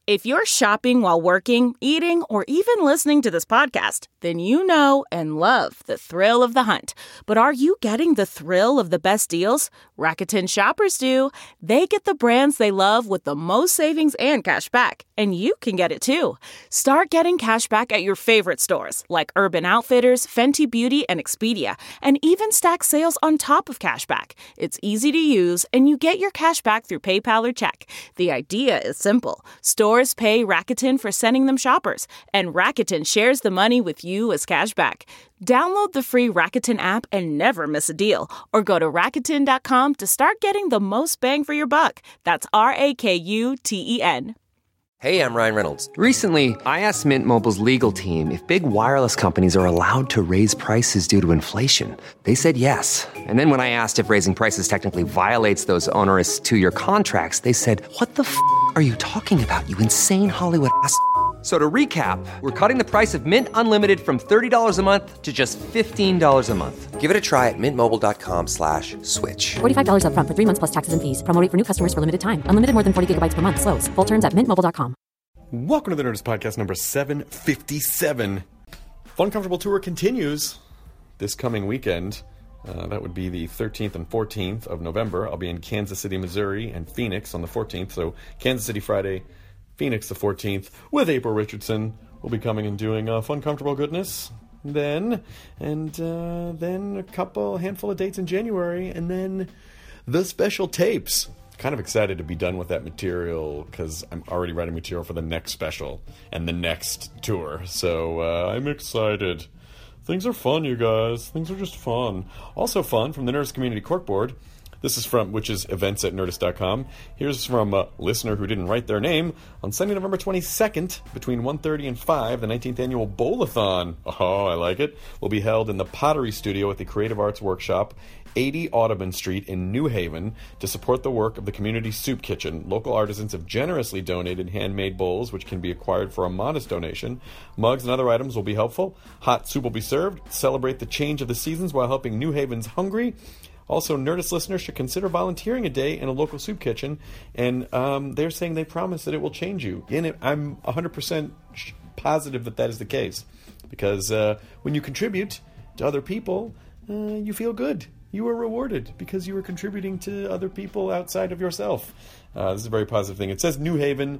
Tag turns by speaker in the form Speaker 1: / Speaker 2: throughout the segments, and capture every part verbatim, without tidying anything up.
Speaker 1: If you're shopping while working, eating, or even listening to this podcast, then you know and love the thrill of the hunt. But are you getting the thrill of the best deals? Rakuten shoppers do. They get the brands they love with the most savings and cash back. And you can get it too. Start getting cash back at your favorite stores like Urban Outfitters, Fenty Beauty, and Expedia, and even stack sales on top of cash back. It's easy to use, and you get your cash back through PayPal or check. The idea is simple. Stores pay Rakuten for sending them shoppers, and Rakuten shares the money with you as cash back. Download the free Rakuten app and never miss a deal, or go to Rakuten dot com to start getting the most bang for your buck. That's R A K U T E N.
Speaker 2: Hey, I'm Ryan Reynolds.
Speaker 3: Recently, I asked Mint Mobile's legal team if big wireless companies are allowed to raise prices due to inflation. They said yes. And then when I asked if raising prices technically violates those onerous two-year contracts, they said, "What the f*** are you talking about, you insane Hollywood ass f- So to recap, we're cutting the price of Mint Unlimited from thirty dollars a month to just fifteen dollars a month.
Speaker 2: Give it a try at mintmobile.com slash switch.
Speaker 4: forty-five dollars up front for three months plus taxes and fees. Promo rate for new customers for limited time. Unlimited more than forty gigabytes per month. Slows full terms at mint mobile dot com.
Speaker 5: Welcome to the Nerdist Podcast number seven fifty-seven. Fun Comfortable Tour continues this coming weekend. Uh, that would be the thirteenth and fourteenth of November. I'll be in Kansas City, Missouri, and Phoenix on the fourteenth. So Kansas City Friday, Phoenix the fourteenth, with April Richardson. We'll be coming and doing uh, Fun Comfortable Goodness then, and uh, then a couple, handful of dates in January, and then the special tapes. Kind of excited to be done with that material because I'm already writing material for the next special and the next tour. So uh, I'm excited. Things are fun, you guys. Things are just fun. Also fun from the Nerdist Community Corkboard. This is from, which is events at nerdist dot com. Here's from a listener who didn't write their name. On Sunday, November twenty-second, between one thirty and five, the nineteenth annual Bowl-a-thon. Oh, I like it. Will be held in the Pottery Studio at the Creative Arts Workshop, eighty Audubon Street in New Haven, to support the work of the Community Soup Kitchen. Local artisans have generously donated handmade bowls, which can be acquired for a modest donation. Mugs and other items will be helpful. Hot soup will be served. Celebrate the change of the seasons while helping New Haven's hungry. Also, Nerdist listeners should consider volunteering a day in a local soup kitchen, and um, they're saying they promise that it will change you. And it, I'm one hundred percent positive that that is the case, because uh, when you contribute to other people, uh, you feel good. You are rewarded because you are contributing to other people outside of yourself. Uh, this is a very positive thing. It says New Haven.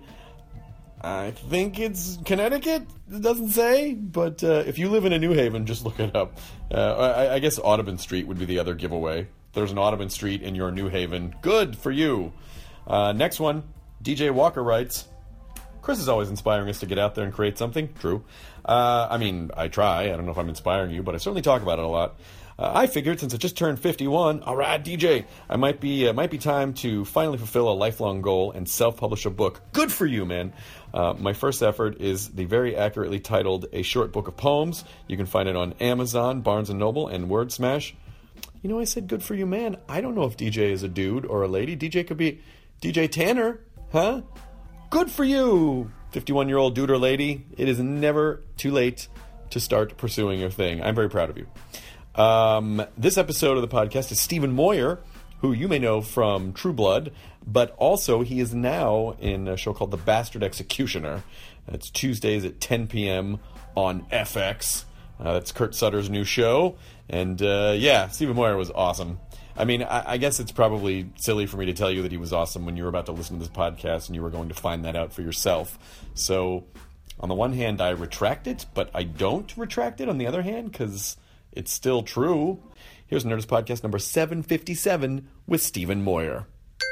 Speaker 5: I think it's Connecticut. It doesn't say, but uh, if you live in a New Haven, just look it up. Uh, I, I guess Audubon Street would be the other giveaway. There's an Audubon Street in your New Haven. Good for you. Uh, next one, D J Walker writes, Chris is always inspiring us to get out there and create something. True. Uh, I mean, I try. I don't know if I'm inspiring you, but I certainly talk about it a lot. Uh, I figured since I just turned fifty-one, all right, D J, I might be uh, might be time to finally fulfill a lifelong goal and self-publish a book. Good for you, man. Uh, my first effort is the very accurately titled A Short Book of Poems. You can find it on Amazon, Barnes and Noble, and Word Smash. You know, I said good for you, man. I don't know if D J is a dude or a lady. D J could be D J Tanner, huh? Good for you, fifty-one-year-old dude or lady. It is never too late to start pursuing your thing. I'm very proud of you. Um, this episode of the podcast is Stephen Moyer, who you may know from True Blood, but also he is now in a show called The Bastard Executioner. It's Tuesdays at ten p.m. on F X. Uh, that's Kurt Sutter's new show. And, uh, yeah, Stephen Moyer was awesome. I mean, I, I guess it's probably silly for me to tell you that he was awesome when you were about to listen to this podcast and you were going to find that out for yourself. So, on the one hand, I retract it, but I don't retract it on the other hand, because it's still true. Here's Nerdist Podcast number seven fifty-seven with Stephen Moyer.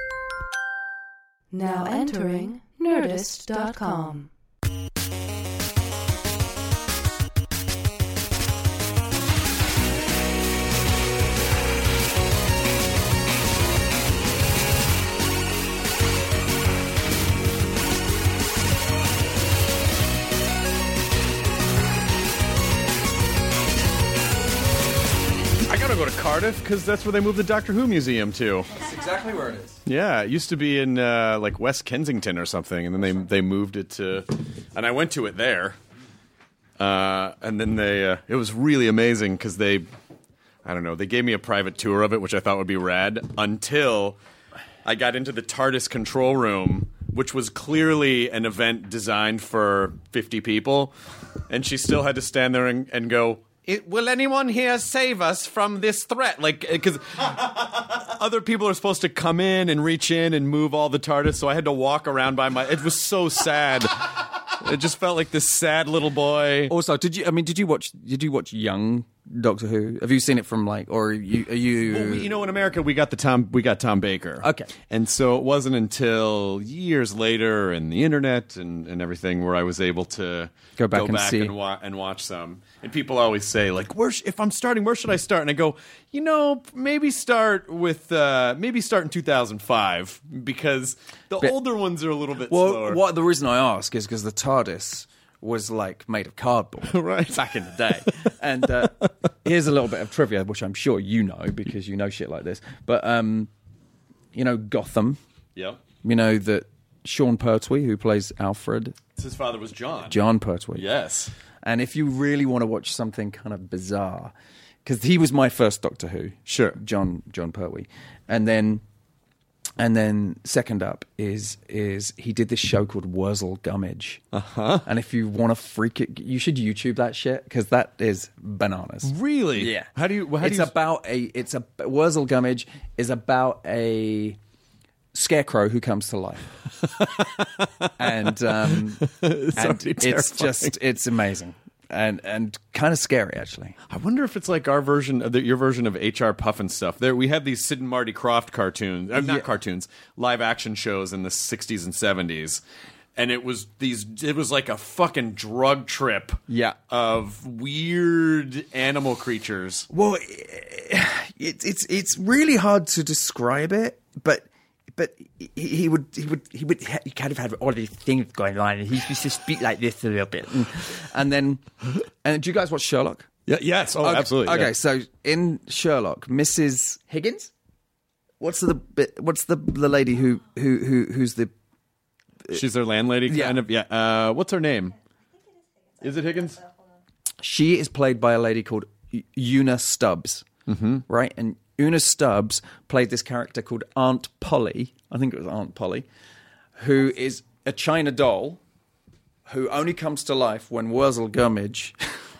Speaker 6: Now entering Nerdist dot com.
Speaker 5: Go to Cardiff because that's where they moved the Doctor Who museum to.
Speaker 2: That's exactly where it is.
Speaker 5: Yeah, it used to be in uh, like West Kensington or something, and then they they moved it to, and I went to it there, uh, and then they uh, it was really amazing because they, I don't know, they gave me a private tour of it, which I thought would be rad, until I got into the TARDIS control room which was clearly an event designed for fifty people, and she still had to stand there and, and go, It, will anyone here save us from this threat? Like, because other people are supposed to come in and reach in and move all the TARDIS, so I had to walk around by my... It was so sad. It just felt like this sad little boy.
Speaker 7: Also, did you? I mean, did you watch? Did you watch Young Doctor Who? Have you seen it from like, or are you? Are you...
Speaker 5: Well, we, you know, in America, we got the Tom. We got Tom Baker.
Speaker 7: Okay,
Speaker 5: and so it wasn't until years later, and the internet and, and everything, where I was able to
Speaker 7: go back
Speaker 5: go
Speaker 7: and
Speaker 5: back
Speaker 7: see
Speaker 5: and, wa- and watch some. And people always say, like, where sh- if I'm starting, where should I start? And I go, you know, maybe start with uh, maybe start in two thousand five because the
Speaker 7: but,
Speaker 5: older ones are a little bit
Speaker 7: well,
Speaker 5: slower.
Speaker 7: What the reason I ask is because the TARDIS was like made of cardboard
Speaker 5: right
Speaker 7: back in the day. And uh, here's a little bit of trivia, which I'm sure you know because you know shit like this. But um, you know Gotham.
Speaker 5: Yeah.
Speaker 7: You know that Sean Pertwee, who plays Alfred.
Speaker 5: His father was John.
Speaker 7: John Pertwee.
Speaker 5: Yes.
Speaker 7: And if you really want to watch something kind of bizarre, because he was my first Doctor Who.
Speaker 5: Sure.
Speaker 7: John John Pertwee, and then. And then second up is is he did this show called Wurzel Gummidge.
Speaker 5: Uh-huh.
Speaker 7: And if you want to freak it, you should YouTube that shit because that is bananas.
Speaker 5: Really?
Speaker 7: Yeah.
Speaker 5: How do you? How
Speaker 7: it's
Speaker 5: do you...
Speaker 7: about a. It's a Wurzel Gummidge is about a scarecrow who comes to life, and um,
Speaker 5: it's,
Speaker 7: and it's just it's amazing. And and kind of scary, actually.
Speaker 5: I wonder if it's like our version, of the, your version of H R Puffin stuff. There, we had these Sid and Marty Krofft cartoons, uh, not
Speaker 7: Yeah.
Speaker 5: cartoons, live action shows in the sixties and seventies, and it was these. It was like a fucking drug trip.
Speaker 7: Yeah.
Speaker 5: Of weird animal creatures.
Speaker 7: Well, it's it's it's really hard to describe it, but. But he, he would, he would, he would, he kind of had all these things going on, and he used to speak like this a little bit. And, and then, and do you guys watch Sherlock?
Speaker 5: Yeah. Yes. Oh,
Speaker 7: okay,
Speaker 5: absolutely.
Speaker 7: Okay,
Speaker 5: yeah.
Speaker 7: so in Sherlock, Missus Higgins, what's the bit? What's the the lady who who who who's the?
Speaker 5: She's their landlady,
Speaker 7: Yeah.
Speaker 5: kind of. Yeah. Uh, what's her name? Is it Higgins?
Speaker 7: She is played by a lady called Una Stubbs, mm-hmm. right? And Una Stubbs played this character called Aunt Polly. I think it was Aunt Polly, who is a China doll who only comes to life when Wurzel Gummidge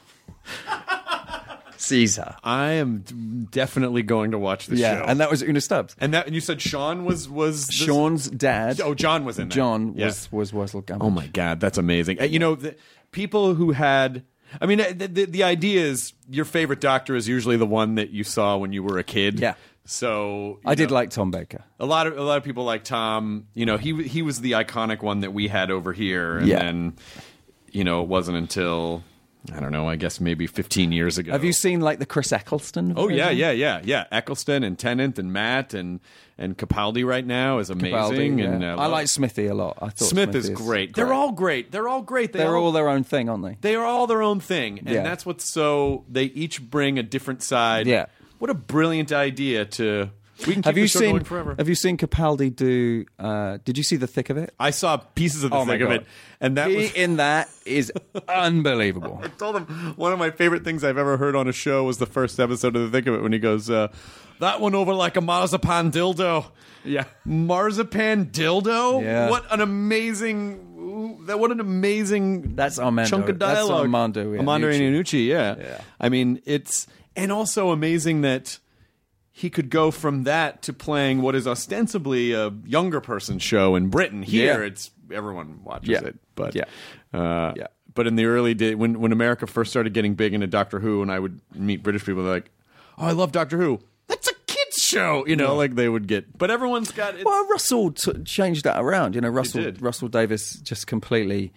Speaker 7: sees her.
Speaker 5: I am definitely going to watch this
Speaker 7: Yeah,
Speaker 5: show.
Speaker 7: and that was Una Stubbs.
Speaker 5: and that and you said Sean was was this-
Speaker 7: Sean's dad.
Speaker 5: Oh, John was in that.
Speaker 7: John
Speaker 5: Yeah.
Speaker 7: was was Wurzel Gummidge.
Speaker 5: Oh my God, that's amazing. Uh, You know, the, people who had, I mean, uh, the, the, the idea is your favorite Doctor is usually the one that you saw when you were a kid.
Speaker 7: Yeah.
Speaker 5: So you
Speaker 7: I did
Speaker 5: know,
Speaker 7: like Tom Baker.
Speaker 5: a lot of a lot of people like Tom. You know, he he was the iconic one that we had over here, and
Speaker 7: Yeah.
Speaker 5: then you know it wasn't until I don't know, I guess maybe fifteen years ago.
Speaker 7: Have you seen like the Chris Eccleston?
Speaker 5: Oh yeah,
Speaker 7: version?
Speaker 5: yeah, yeah, yeah. Eccleston and Tennant and Matt and and Capaldi right now is amazing.
Speaker 7: Capaldi, yeah.
Speaker 5: And uh,
Speaker 7: I like Smithy a lot. I thought
Speaker 5: Smith
Speaker 7: Smithy
Speaker 5: is great. They're all great. They're all great. They
Speaker 7: They're
Speaker 5: all,
Speaker 7: all their own thing, aren't they?
Speaker 5: they are all their own thing, and
Speaker 7: Yeah.
Speaker 5: that's what's so. They each bring a different side.
Speaker 7: Yeah.
Speaker 5: What a brilliant idea to. We can keep
Speaker 7: Have you
Speaker 5: the show
Speaker 7: seen?
Speaker 5: going forever.
Speaker 7: Have you seen Capaldi do? Uh, did you see The Thick of It?
Speaker 5: I saw pieces of the
Speaker 7: Oh my
Speaker 5: thick of
Speaker 7: God.
Speaker 5: it, and that
Speaker 7: he
Speaker 5: was.
Speaker 7: in that is unbelievable.
Speaker 5: I told him one of my favorite things I've ever heard on a show was the first episode of The Thick of It when he goes, uh, "That went over like a marzipan dildo."
Speaker 7: Yeah.
Speaker 5: Marzipan dildo.
Speaker 7: Yeah.
Speaker 5: What an amazing. ooh, That what an amazing.
Speaker 7: That's Armando.
Speaker 5: chunk of
Speaker 7: That's
Speaker 5: dialogue.
Speaker 7: Armando
Speaker 5: Armando
Speaker 7: Iannucci.
Speaker 5: Iannucci, yeah.
Speaker 7: Yeah.
Speaker 5: I mean, it's and also amazing that he could go from that to playing what is ostensibly a younger person's show in Britain. Here,
Speaker 7: Yeah.
Speaker 5: it's everyone watches
Speaker 7: Yeah.
Speaker 5: it, but
Speaker 7: Yeah.
Speaker 5: uh,
Speaker 7: Yeah.
Speaker 5: But in the early days, when when America first started getting big into Doctor Who, and I would meet British people, they're like, "Oh, I love Doctor Who. That's a kids show," you know, like they would get. But everyone's got. It's,
Speaker 7: Well, Russell t- changed that around. You know, Russell
Speaker 5: did.
Speaker 7: Russell Davis just completely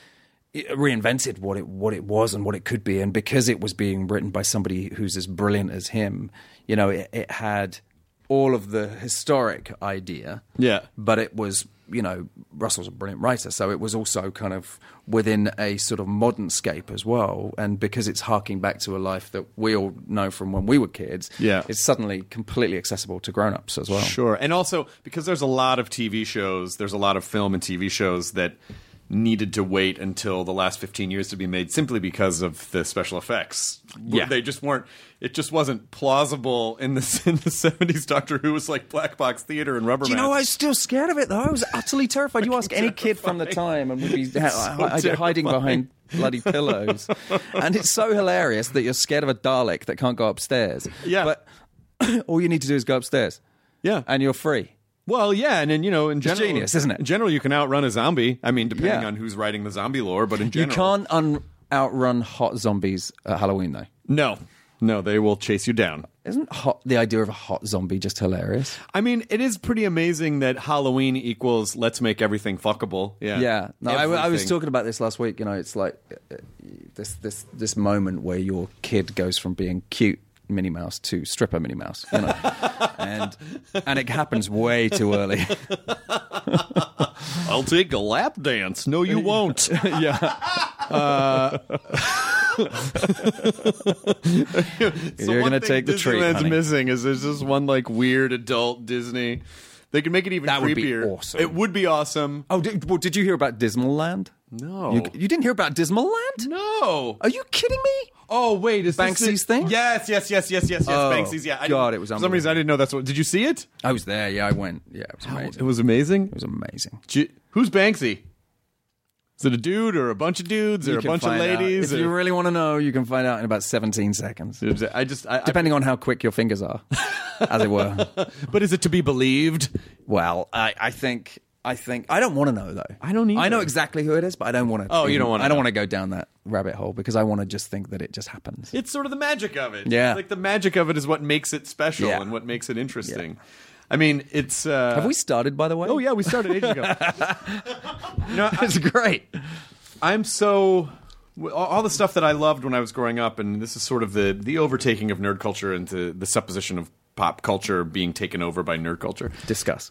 Speaker 7: reinvented what it what it was and what it could be, and because it was being written by somebody who's as brilliant as him, you know, it, it had all of the historic idea.
Speaker 5: Yeah.
Speaker 7: but it was, you know, Russell's a brilliant writer, so it was also kind of within a sort of modern scape as well. And because it's harking back to a life that we all know from when we were kids,
Speaker 5: Yeah.
Speaker 7: it's suddenly completely accessible to grown-ups as well.
Speaker 5: Sure. And also, because there's a lot of T V shows, there's a lot of film and T V shows that needed to wait until the last fifteen years to be made simply because of the special effects.
Speaker 7: Yeah.
Speaker 5: They just weren't, it just wasn't plausible in the, in the seventies. Doctor Who was like black box theater and rubber
Speaker 7: Do you know,
Speaker 5: mats.
Speaker 7: I was still scared of it, though. I was utterly terrified. You ask any kid from the time and would be ha- hi- hiding behind bloody pillows. And it's so hilarious that you're scared of a Dalek that can't go upstairs.
Speaker 5: Yeah.
Speaker 7: But all you need to do is go upstairs.
Speaker 5: Yeah.
Speaker 7: And you're free.
Speaker 5: Well, yeah, and then, you know, in
Speaker 7: It's
Speaker 5: general...
Speaker 7: genius, isn't it?
Speaker 5: In general, you can outrun a zombie. I mean, depending
Speaker 7: Yeah.
Speaker 5: on who's writing the zombie lore, but in general...
Speaker 7: You can't un- outrun hot zombies at Halloween, though.
Speaker 5: No. No, they will chase you down.
Speaker 7: Isn't hot, the idea of a hot zombie just hilarious?
Speaker 5: I mean, it is pretty amazing that Halloween equals let's make everything fuckable. Yeah.
Speaker 7: Yeah. No, I, I was
Speaker 5: Everything.
Speaker 7: talking about this last week. You know, it's like uh, this this this moment where your kid goes from being cute Minnie Mouse to stripper Minnie Mouse, you know, and and it happens way too early.
Speaker 5: I'll take a lap dance. No, you won't.
Speaker 7: Yeah.
Speaker 5: Uh,
Speaker 7: You're gonna take the treat,
Speaker 5: Disneyland's
Speaker 7: honey.
Speaker 5: missing is there's this one like weird adult Disney. They can make it even
Speaker 7: That would be
Speaker 5: creepier.
Speaker 7: awesome.
Speaker 5: It would be awesome.
Speaker 7: Oh, did, well, did you hear about Dismal Land?
Speaker 5: No.
Speaker 7: You, you didn't hear about Dismal Land?
Speaker 5: No.
Speaker 7: Are you kidding me?
Speaker 5: Oh wait, is
Speaker 7: Banksy's
Speaker 5: this the-
Speaker 7: thing?
Speaker 5: Yes, yes, yes, yes, yes, yes.
Speaker 7: Oh,
Speaker 5: Banksy's. Yeah. I
Speaker 7: God,
Speaker 5: didn't-
Speaker 7: it was
Speaker 5: for some reason I didn't know that's what. Did you see it?
Speaker 7: I was there. Yeah, I went. Yeah, it was amazing.
Speaker 5: It was amazing.
Speaker 7: It was amazing.
Speaker 5: Gee, who's Banksy? Is it a dude or a bunch of dudes or
Speaker 7: You
Speaker 5: a
Speaker 7: can
Speaker 5: bunch of
Speaker 7: find out.
Speaker 5: ladies?
Speaker 7: If you
Speaker 5: or-
Speaker 7: really want to know, you can find out in about seventeen seconds.
Speaker 5: I just, I,
Speaker 7: Depending on how quick your fingers are, as it were.
Speaker 5: I, but is it to be believed?
Speaker 7: Well, I, I think I think I don't want to know though.
Speaker 5: I don't either.
Speaker 7: I know exactly who it is, but I don't want to.
Speaker 5: Oh, you don't wanna
Speaker 7: I don't
Speaker 5: know.
Speaker 7: want to go down that rabbit hole because I want to just think that it just happens.
Speaker 5: It's sort of the magic of it.
Speaker 7: Yeah.
Speaker 5: Like the magic of it is what makes it special
Speaker 7: Yeah.
Speaker 5: and what makes it interesting. I mean, it's. Uh,
Speaker 7: Have we started, by the way?
Speaker 5: Oh yeah, we started ages ago. no, I,
Speaker 7: It's great.
Speaker 5: I'm so all- all the stuff that I loved when I was growing up, and this is sort of the the overtaking of nerd culture into the supposition of pop culture being taken over by nerd culture.
Speaker 7: Discuss.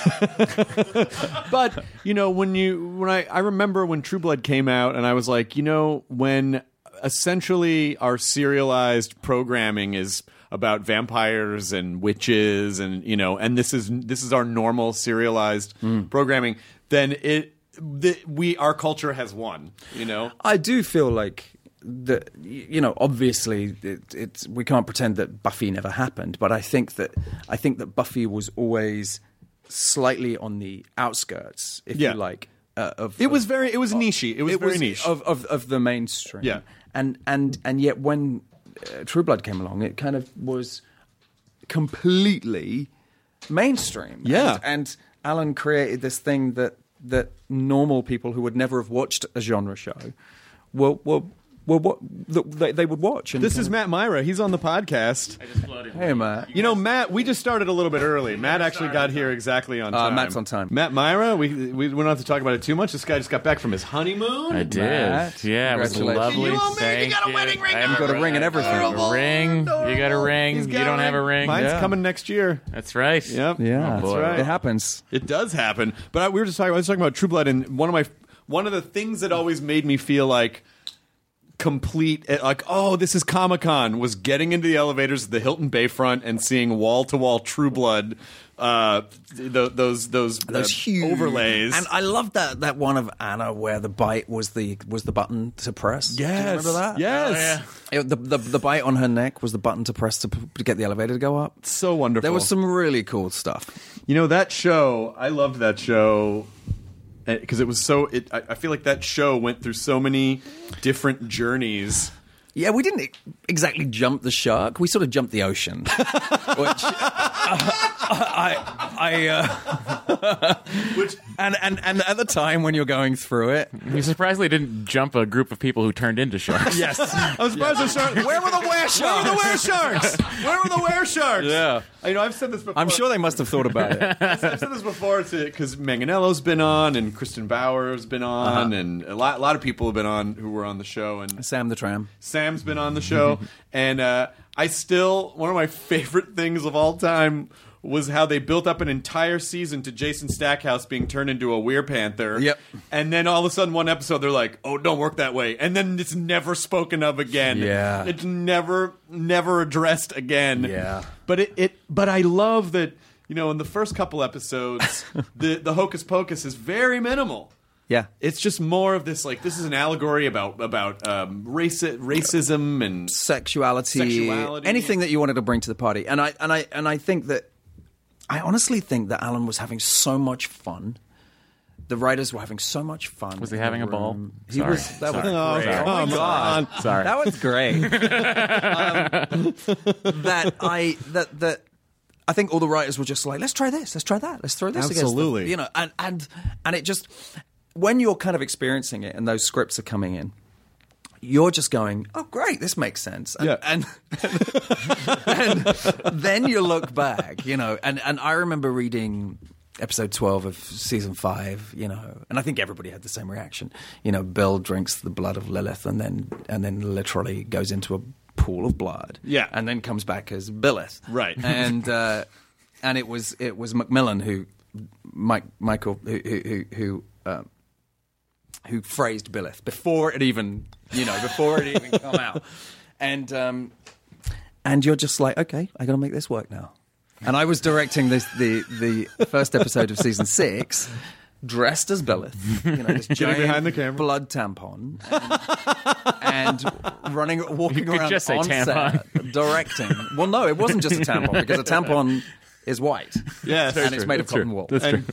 Speaker 5: But you know, when you when I I remember when True Blood came out, and I was like, you know, when essentially our serialized programming is about vampires and witches, and you know, and this is this is our normal serialized programming, then it the, we our culture has won. You know,
Speaker 7: I do feel like that. You know, obviously, it, it's we can't pretend that Buffy never happened, but I think that I think that Buffy was always slightly on the outskirts, if
Speaker 5: Yeah.
Speaker 7: you like. Uh, of,
Speaker 5: it was
Speaker 7: of-
Speaker 5: very it was nichey. It was very niche.
Speaker 7: of, of of the mainstream.
Speaker 5: Yeah.
Speaker 7: and and and yet when uh, True Blood came along, it kind of was completely mainstream.
Speaker 5: Yeah.
Speaker 7: and, and Alan created this thing that that normal people who would never have watched a genre show were were. Well, what they, they would watch. And
Speaker 5: This is Matt Myra. He's on the podcast.
Speaker 7: Hey, Matt.
Speaker 5: You know, Matt, we just started a little bit early. Matt actually got here exactly on
Speaker 7: Uh,
Speaker 5: time.
Speaker 7: Matt's on time.
Speaker 5: Matt Myra, we, we, we don't have to talk about it too much. This guy just got back from his honeymoon.
Speaker 8: I did.
Speaker 7: Matt,
Speaker 8: Yeah, it was
Speaker 7: congratulations.
Speaker 8: lovely.
Speaker 5: You owe me. You
Speaker 8: Thank
Speaker 5: got a wedding ring
Speaker 8: I have
Speaker 5: on.
Speaker 7: You got a ring and everything.
Speaker 8: I have a ring. You got a ring.
Speaker 5: He's
Speaker 8: You
Speaker 5: got
Speaker 8: don't have a ring.
Speaker 5: Mine's
Speaker 7: Yeah.
Speaker 5: coming next year.
Speaker 8: That's right.
Speaker 5: Yep.
Speaker 7: Yeah,
Speaker 8: Oh,
Speaker 5: that's
Speaker 8: boy.
Speaker 5: right.
Speaker 7: It happens.
Speaker 5: It does happen. But I, we were just talking. I was talking about True Blood, and one of my one of the things that always made me feel like complete, like, oh, this is Comic-Con, was getting into the elevators at the Hilton Bayfront and seeing wall to wall True Blood, uh, th- those those
Speaker 7: Those
Speaker 5: uh,
Speaker 7: huge
Speaker 5: overlays.
Speaker 7: and I love that that one of Anna where the bite was the was the button to press. Do you
Speaker 5: yes,
Speaker 7: remember that?
Speaker 5: yes,
Speaker 7: It- the, the the bite on her neck was the button to press to, p- to get the elevator to go up.
Speaker 5: so wonderful.
Speaker 7: There was some really cool stuff.
Speaker 5: You know, that show, I loved that show because it was so. It, I, I feel like that show went through so many different journeys.
Speaker 7: Yeah, we didn't e- exactly jump the shark. We sort of jumped the ocean, which uh, I, I, uh,
Speaker 5: Which
Speaker 7: and, and and at the time when you're going through it,
Speaker 8: You surprisingly didn't jump a group of people who turned into sharks.
Speaker 7: yes,
Speaker 5: I was surprised the shark.
Speaker 7: where were the were
Speaker 5: Where
Speaker 7: sharks?
Speaker 5: were the were sharks? Where were the were sharks?
Speaker 7: Yeah.
Speaker 5: I know I've said this before.
Speaker 7: I'm sure they must have thought about it.
Speaker 5: I've said this before because Manganello's been on and Kristen Bauer's been on
Speaker 7: Uh-huh.
Speaker 5: and a lot, a lot of people have been on who were on the show and
Speaker 7: Sam the Tram.
Speaker 5: Sam's been on the show and uh, I still one of my favorite things of all time was how they built up an entire season to Jason Stackhouse being turned into a Weirpanther.
Speaker 7: Yep.
Speaker 5: And then all of a sudden one episode they're like, oh, don't work that way. And then it's never spoken of again.
Speaker 7: Yeah.
Speaker 5: It's never, never addressed again.
Speaker 7: Yeah.
Speaker 5: But it, it but I love that, you know, in the first couple episodes, the, the hocus pocus is very minimal.
Speaker 7: Yeah.
Speaker 5: It's just more of this, like, this is an allegory about about um, race, racism and
Speaker 7: sexuality,
Speaker 5: sexuality,
Speaker 7: anything that you wanted to bring to the party. And I and I and I think that I honestly think that Alan was having so much fun. The writers were having so much fun.
Speaker 8: Was he
Speaker 7: in
Speaker 8: having
Speaker 7: the
Speaker 8: a ball?
Speaker 7: room. He
Speaker 8: Sorry.
Speaker 7: was. That
Speaker 8: Sorry.
Speaker 7: was great.
Speaker 5: Oh,
Speaker 7: Oh my
Speaker 5: come
Speaker 7: god!
Speaker 5: on.
Speaker 8: Sorry.
Speaker 7: That was great. um, that I that that I think all the writers were just like, let's try this, let's try that, let's throw this.
Speaker 5: Absolutely.
Speaker 7: Against the, you know, and and and it just when you're kind of experiencing it and those scripts are coming in, you're just going, oh, great, this makes sense. And,
Speaker 5: Yeah.
Speaker 7: and, and then you look back, you know, and, and I remember reading episode twelve of season five, you know, and I think everybody had the same reaction. You know, Bill drinks the blood of Lilith and then and then literally goes into a pool of blood.
Speaker 5: Yeah.
Speaker 7: And then comes back as Billith.
Speaker 5: Right.
Speaker 7: And uh, and it was it was Macmillan who Mike Michael who who who, who um, who phrased Billith before it even, you know, before it even come out. And um, and you're just like, okay, I got to make this work now. And I was directing this the the first episode of season six, dressed as Billith, you know, this giant
Speaker 5: behind the camera.
Speaker 7: blood tampon, and, and running, walking
Speaker 8: You could
Speaker 7: around
Speaker 8: just say
Speaker 7: on
Speaker 8: tampon.
Speaker 7: set, directing. Well, no, it wasn't just a tampon because a tampon is white.
Speaker 5: Yes,
Speaker 7: and it's made of
Speaker 8: That's true.
Speaker 7: cotton wool.
Speaker 5: and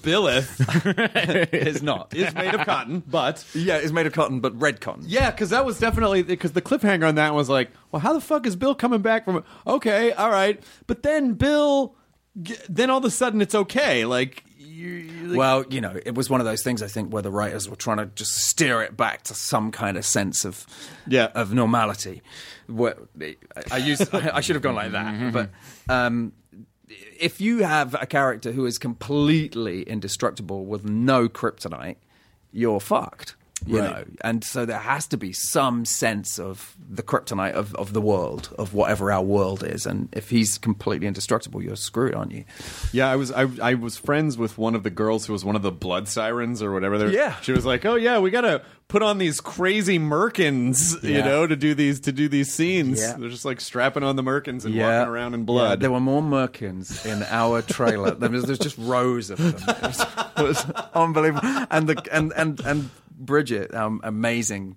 Speaker 5: Billith
Speaker 7: It's not.
Speaker 5: is made of cotton, but
Speaker 7: Yeah, it's made of cotton, but red cotton.
Speaker 5: yeah, because that was definitely because the cliffhanger on that was like, well, how the fuck is Bill coming back from? Okay, all right, but then Bill, then all of a sudden it's okay, like. You, like
Speaker 7: Well, you know, it was one of those things, I think, where the writers were trying to just steer it back to some kind of sense of
Speaker 5: Yeah.
Speaker 7: of normality. Where, I, I, used, I should have gone like that. But um, if you have a character who is completely indestructible with no kryptonite, you're fucked. You
Speaker 5: Right.
Speaker 7: know, and so there has to be some sense of the kryptonite of, of the world, of whatever our world is. And if he's completely indestructible, you're screwed, aren't you?
Speaker 5: Yeah, I was I, I was friends with one of the girls who was one of the blood sirens or whatever. They were-
Speaker 7: Yeah.
Speaker 5: she was like, "Oh yeah, we gotta put on these crazy merkins, you
Speaker 7: Yeah.
Speaker 5: know, to do these to do these scenes."
Speaker 7: Yeah.
Speaker 5: They're just like strapping on the merkins and walking around in blood.
Speaker 7: Yeah, there were more merkins in our trailer. There was, there's just rows of them. It was, it was unbelievable. And the and and and Bridget, um, amazing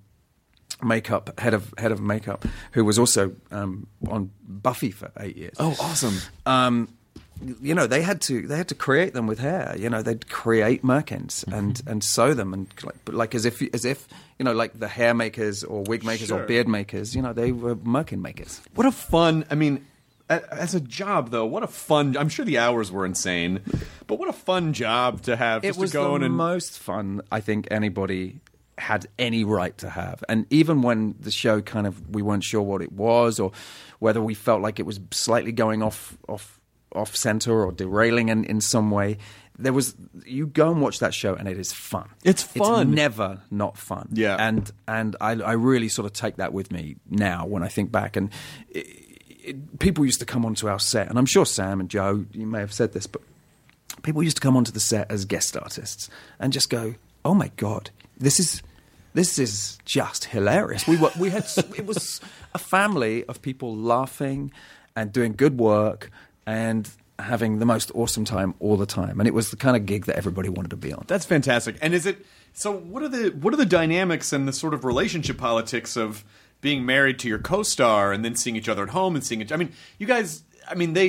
Speaker 7: makeup head of head of makeup, who was also um, on Buffy for eight years.
Speaker 5: oh, awesome!
Speaker 7: Um, you know, they had to they had to create them with hair. You know, they'd create merkins and, and sew them and like, but like as if as if you know, like the hair makers or wig makers
Speaker 5: Sure.
Speaker 7: or beard makers. You know, they were merkin makers.
Speaker 5: What a fun! I mean, a- as a job though, what a fun! I'm sure the hours were insane, but what a fun job to have.
Speaker 7: It
Speaker 5: Just
Speaker 7: was
Speaker 5: to go
Speaker 7: the
Speaker 5: in and
Speaker 7: most fun I think anybody had any right to have. And even when the show kind of, we weren't sure what it was or whether we felt like it was slightly going off off off center or derailing in, in some way, there was, you go and watch that show and it is fun.
Speaker 5: It's fun.
Speaker 7: It's never not fun.
Speaker 5: Yeah.
Speaker 7: And and I, I really sort of take that with me now when I think back. And it, it, people used to come onto our set, and I'm sure Sam and Joe, you may have said this, but people used to come onto the set as guest artists and just go, "Oh my god, this is this is just hilarious." We were we had it was a family of people laughing and doing good work and having the most awesome time all the time, and it was the kind of gig that everybody wanted to be on.
Speaker 5: That's fantastic. And is it so? What are the what are the dynamics and the sort of relationship politics of being married to your co-star and then seeing each other at home and seeing each? I mean, you guys. I mean, they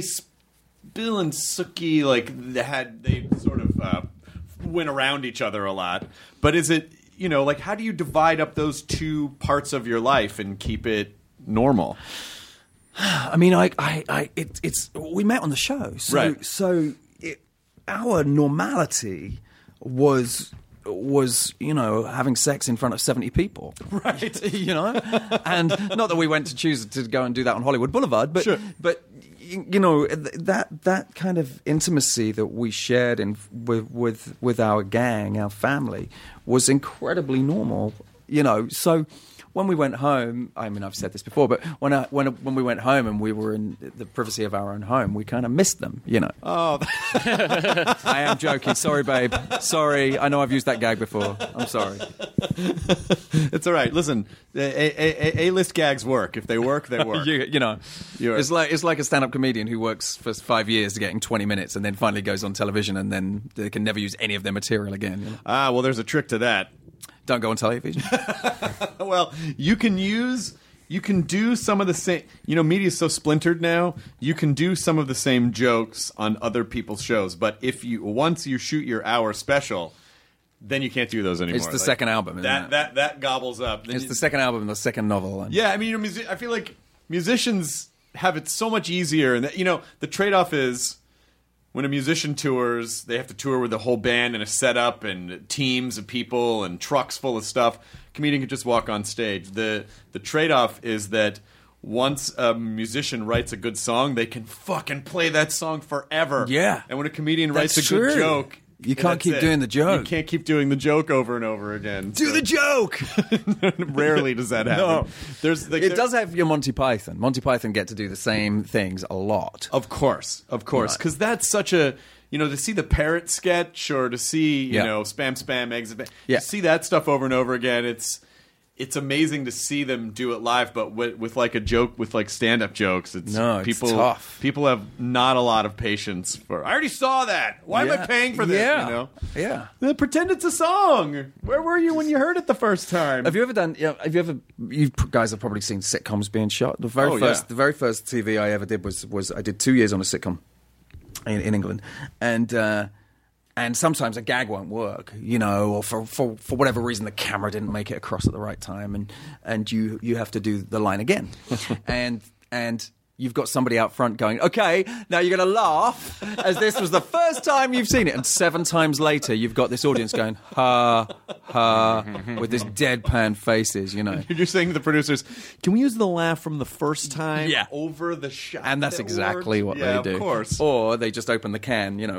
Speaker 5: Bill and Sookie like they had they sort of uh, went around each other a lot. But is it you know like how do you divide up those two parts of your life and keep it normal?
Speaker 7: I mean, I, I, I it, it's we met on the show, so
Speaker 5: Right.
Speaker 7: so it, our normality was was you know having sex in front of seventy people, right? You know, and not that we went to choose to go and do that on Hollywood Boulevard, but
Speaker 5: Sure.
Speaker 7: but you you know that that kind of intimacy that we shared in with with with our gang, our family, was incredibly normal. You know, so. When we went home, I mean, I've said this before, but when I, when when we went home and we were in the privacy of our own home, we kind of missed them, you know.
Speaker 5: Oh,
Speaker 7: I am joking. Sorry, babe. Sorry. I know I've used that gag before. I'm sorry.
Speaker 5: it's all right. Listen, a, a, a, A-list gags work. If they work, they work.
Speaker 7: You, you know,
Speaker 5: You're-
Speaker 7: it's like it's like a stand-up comedian who works for five years getting twenty minutes and then finally goes on television and then they can never use any of their material again. You know?
Speaker 5: Ah, well, there's a trick to that.
Speaker 7: Don't go on television.
Speaker 5: Well, you can use, you can do some of the same. You know, media is so splintered now. You can do some of the same jokes on other people's shows, but if you once you shoot your hour special, then you can't do those anymore.
Speaker 7: It's the
Speaker 5: Like,
Speaker 7: second album, isn't
Speaker 5: that,
Speaker 7: it?
Speaker 5: that that gobbles up. Then
Speaker 7: It's
Speaker 5: you-
Speaker 7: the second album and the second novel. And
Speaker 5: Yeah, I mean, you're music- I feel like musicians have it so much easier, and that, you know, the trade-off is when a musician tours, they have to tour with a whole band and a setup and teams of people and trucks full of stuff. Comedian can just walk on stage. The the trade-off is that once a musician writes a good song, they can fucking play that song forever.
Speaker 7: Yeah.
Speaker 5: And when a comedian
Speaker 7: That's
Speaker 5: writes a good
Speaker 7: true.
Speaker 5: joke,
Speaker 7: You can't
Speaker 5: that's
Speaker 7: keep
Speaker 5: it.
Speaker 7: doing the joke.
Speaker 5: You can't keep doing the joke over and over again.
Speaker 7: Do
Speaker 5: So-
Speaker 7: the joke!
Speaker 5: Rarely does that happen.
Speaker 7: No.
Speaker 5: There's like,
Speaker 7: It
Speaker 5: there-
Speaker 7: does have your Monty Python. Monty Python get to do the same things a lot.
Speaker 5: Of course, of course, because that's such a, you know, to see the parrot sketch or to see, you
Speaker 7: Yeah.
Speaker 5: know, spam, spam, exit,
Speaker 7: Yeah.
Speaker 5: to see that stuff over and over again. It's it's amazing to see them do it live, but with, with like a joke, with like stand-up jokes, it's
Speaker 7: No, it's
Speaker 5: people.
Speaker 7: tough.
Speaker 5: People have not a lot of patience for. I already saw that. Why am I
Speaker 7: Yeah.
Speaker 5: paying for this?
Speaker 7: Yeah.
Speaker 5: You know,
Speaker 7: Yeah.
Speaker 5: Uh, pretend it's a song. Where were you when you heard it the first time?
Speaker 7: Have you ever done? You know, have you ever? You guys have probably seen sitcoms being shot. The very
Speaker 5: Oh,
Speaker 7: first,
Speaker 5: yeah.
Speaker 7: the very first T V I ever did was was I did two years on a sitcom in, in England, and uh, and sometimes a gag won't work, you know, or for, for for whatever reason the camera didn't make it across at the right time, and and you you have to do the line again, and and. You've got somebody out front going, okay, now you're going to laugh as this was the first time you've seen it. And seven times later, you've got this audience going, ha, ha, with this deadpan faces, you know.
Speaker 5: You're saying to the producers, can we use the laugh from the first time
Speaker 7: Yeah.
Speaker 5: over the shot?
Speaker 7: And that's
Speaker 5: that
Speaker 7: exactly
Speaker 5: worked?
Speaker 7: what
Speaker 5: yeah,
Speaker 7: they do.
Speaker 5: Of course.
Speaker 7: Or they just open the can, you know.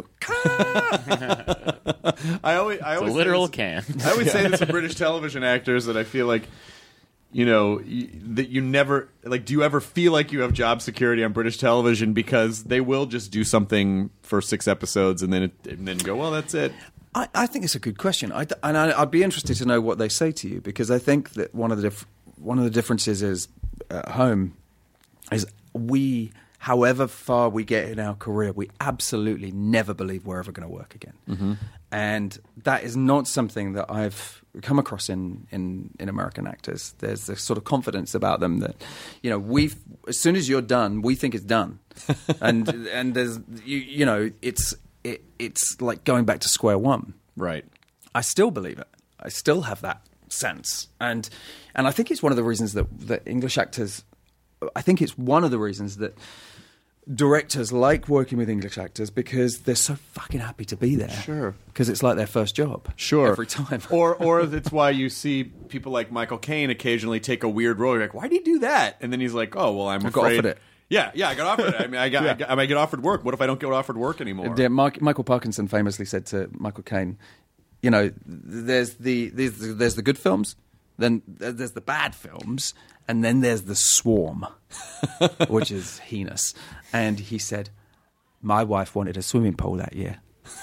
Speaker 5: I always, I
Speaker 8: A
Speaker 5: always
Speaker 8: literal
Speaker 5: say
Speaker 8: can.
Speaker 5: this, I always say this to British television actors that I feel like, you know, y- that you never like. Do you ever feel like you have job security on British television because they will just do something for six episodes and then it, and then go, well, that's it.
Speaker 7: I, I think it's a good question. I, and I, I'd be interested to know what they say to you, because I think that one of the dif- one of the differences is at home is we, however far we get in our career, we absolutely never believe we're ever going to work again. Mm-hmm. And that is not something that I've come across in, in, in American actors. There's this sort of confidence about them that, you know, we as soon as you're done, we think it's done. and and there's, you, you know, it's it, it's like going back to square one.
Speaker 5: Right.
Speaker 7: I still believe it. I still have that sense. And and I think it's one of the reasons that, that English actors, I think it's one of the reasons that directors like working with English actors, because they're so fucking happy to be there.
Speaker 5: Sure.
Speaker 7: Because it's like their first job.
Speaker 5: Sure.
Speaker 7: Every time.
Speaker 5: or or it's why you see people like Michael Caine occasionally take a weird role. You're like, why did he do that? And then he's like, oh, well, I'm
Speaker 7: I got
Speaker 5: afraid.
Speaker 7: offered it.
Speaker 5: Yeah, yeah, I got offered it. I mean, I got, I, got, I might get offered work. What if I don't get offered work anymore?
Speaker 7: Yeah, Mark, Michael Parkinson famously said to Michael Caine, you know, there's the there's, there's the good films, then there's the bad films, and then there's the swarm, which is heinous. And he said, my wife wanted a swimming pool that year.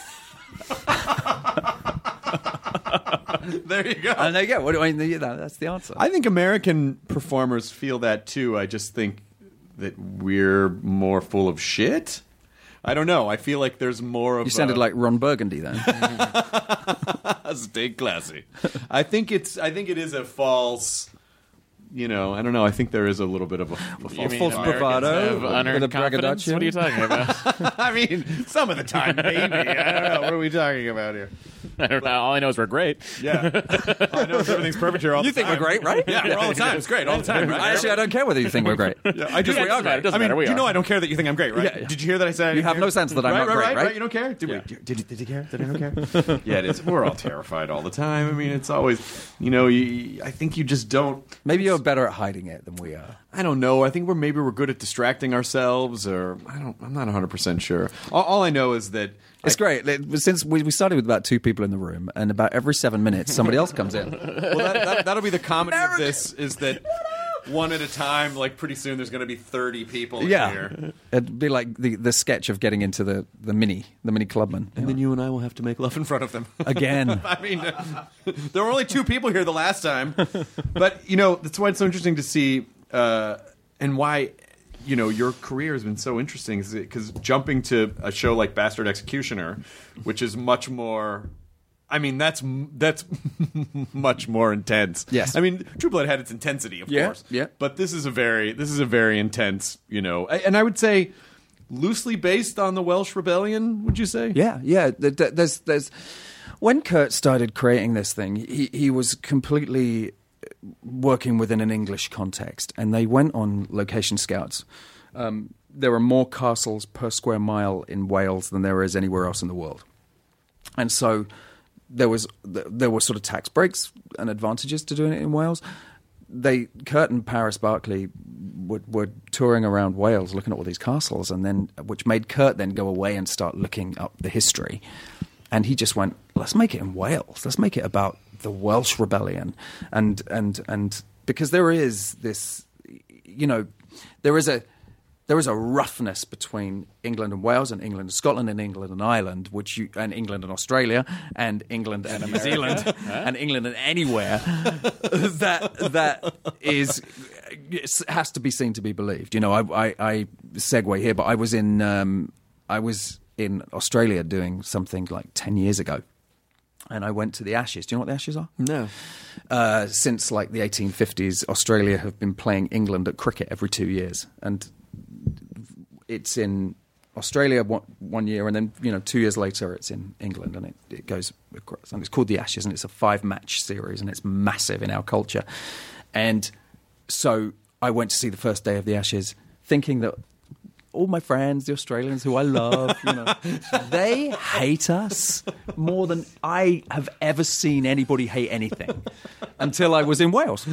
Speaker 5: There you go.
Speaker 7: And there you go. What do I mean? That's the answer.
Speaker 5: I think American performers feel that too. I just think that we're more full of shit. I don't know. I feel like there's more of.
Speaker 7: You sounded
Speaker 5: a,
Speaker 7: like Ron Burgundy then.
Speaker 5: stay classy. I think it's. I think it is a false. You know, I don't know. I think there is a little bit of a, a
Speaker 8: You
Speaker 5: false,
Speaker 8: mean
Speaker 7: false
Speaker 8: Americans
Speaker 7: bravado
Speaker 8: have
Speaker 7: with
Speaker 8: unearned
Speaker 7: a
Speaker 8: confidence?
Speaker 7: braggadocio?
Speaker 8: What are you talking about?
Speaker 5: I mean, some of the time, maybe. I don't know. What are we talking about here?
Speaker 8: I don't know. All I know is we're great.
Speaker 5: Yeah. I know everything's perfect here all
Speaker 7: You
Speaker 5: the
Speaker 7: think
Speaker 5: time.
Speaker 7: we're great, right?
Speaker 5: Yeah, we're all the time. It's great all the time, right?
Speaker 7: Actually, I don't care whether you think we're great.
Speaker 5: Yeah, I just
Speaker 8: Yeah, it doesn't matter. It doesn't
Speaker 5: I mean,
Speaker 8: matter. We
Speaker 5: you
Speaker 8: are.
Speaker 5: know I don't care that you think I'm great, right?
Speaker 7: Yeah, yeah.
Speaker 5: Did you hear that I said I
Speaker 7: You
Speaker 5: didn't
Speaker 7: have
Speaker 5: care?
Speaker 7: no sense that I'm
Speaker 5: right,
Speaker 7: not
Speaker 5: right,
Speaker 7: great,
Speaker 5: right,
Speaker 7: right?
Speaker 5: You don't care? Did,
Speaker 7: Yeah.
Speaker 5: we, did, you- did you care? Did I don't care? Yeah, it is. We're all terrified all the time. I mean, it's always, you know, you, I think you just don't.
Speaker 7: Maybe you're better at hiding it than we are.
Speaker 5: I don't know. I think we're maybe we're good at distracting ourselves, or I don't. I'm not one hundred percent sure. All, all I know is that
Speaker 7: It's great. It- Since we, we started with about two people in the room, and about every seven minutes, somebody else comes in.
Speaker 5: well, that, that, that'll be the comedy of this is that one at a time. Like pretty soon, there's going to be thirty people in
Speaker 7: Yeah,
Speaker 5: here,
Speaker 7: it'd be like the, the sketch of getting into the, the mini the mini clubman
Speaker 5: and then you and I will have to make love in front of them
Speaker 7: again.
Speaker 5: I mean, uh, there were only two people here the last time, but you know that's why it's so interesting to see, uh, and why you know your career has been so interesting, because jumping to a show like Bastard Executioner, which is much more.
Speaker 9: I mean, that's that's much more intense.
Speaker 7: Yes.
Speaker 9: I mean, True Blood had its intensity, of
Speaker 7: Yeah,
Speaker 9: course.
Speaker 7: yeah.
Speaker 9: But this is a very this is a very intense, you know, and I would say loosely based on the Welsh Rebellion. Would you say?
Speaker 7: Yeah, yeah. th- th- There's, there's. When Kurt started creating this thing, he he was completely working within an English context, and they went on location scouts. Um, there are more castles per square mile in Wales than there is anywhere else in the world, and so there was there were sort of tax breaks and advantages to doing it in Wales. They Kurt and Paris Barclay were, were touring around Wales, looking at all these castles, and then which made Kurt then go away and start looking up the history. And he just went, let's make it in Wales. Let's make it about the Welsh Rebellion, and and and because there is this, you know, there is a. There is a roughness between England and Wales, and England and Scotland, and England and Ireland, which you, and England and Australia, and England and New Zealand, and England and anywhere that that is has to be seen to be believed. You know, I, I, I segue here, but I was in um, I was in Australia doing something like ten years ago, and I went to the Ashes. Do you know what the Ashes are?
Speaker 9: No.
Speaker 7: Uh, since like the eighteen fifties, Australia have been playing England at cricket every two years, and it's in Australia one, one year, and then you know two years later it's in England, and it, it goes across. And it's called the Ashes, and it's a five-match series, and it's massive in our culture. And so I went to see the first day of the Ashes, thinking that all my friends, the Australians who I love, you know, they hate us more than I have ever seen anybody hate anything until I was in Wales.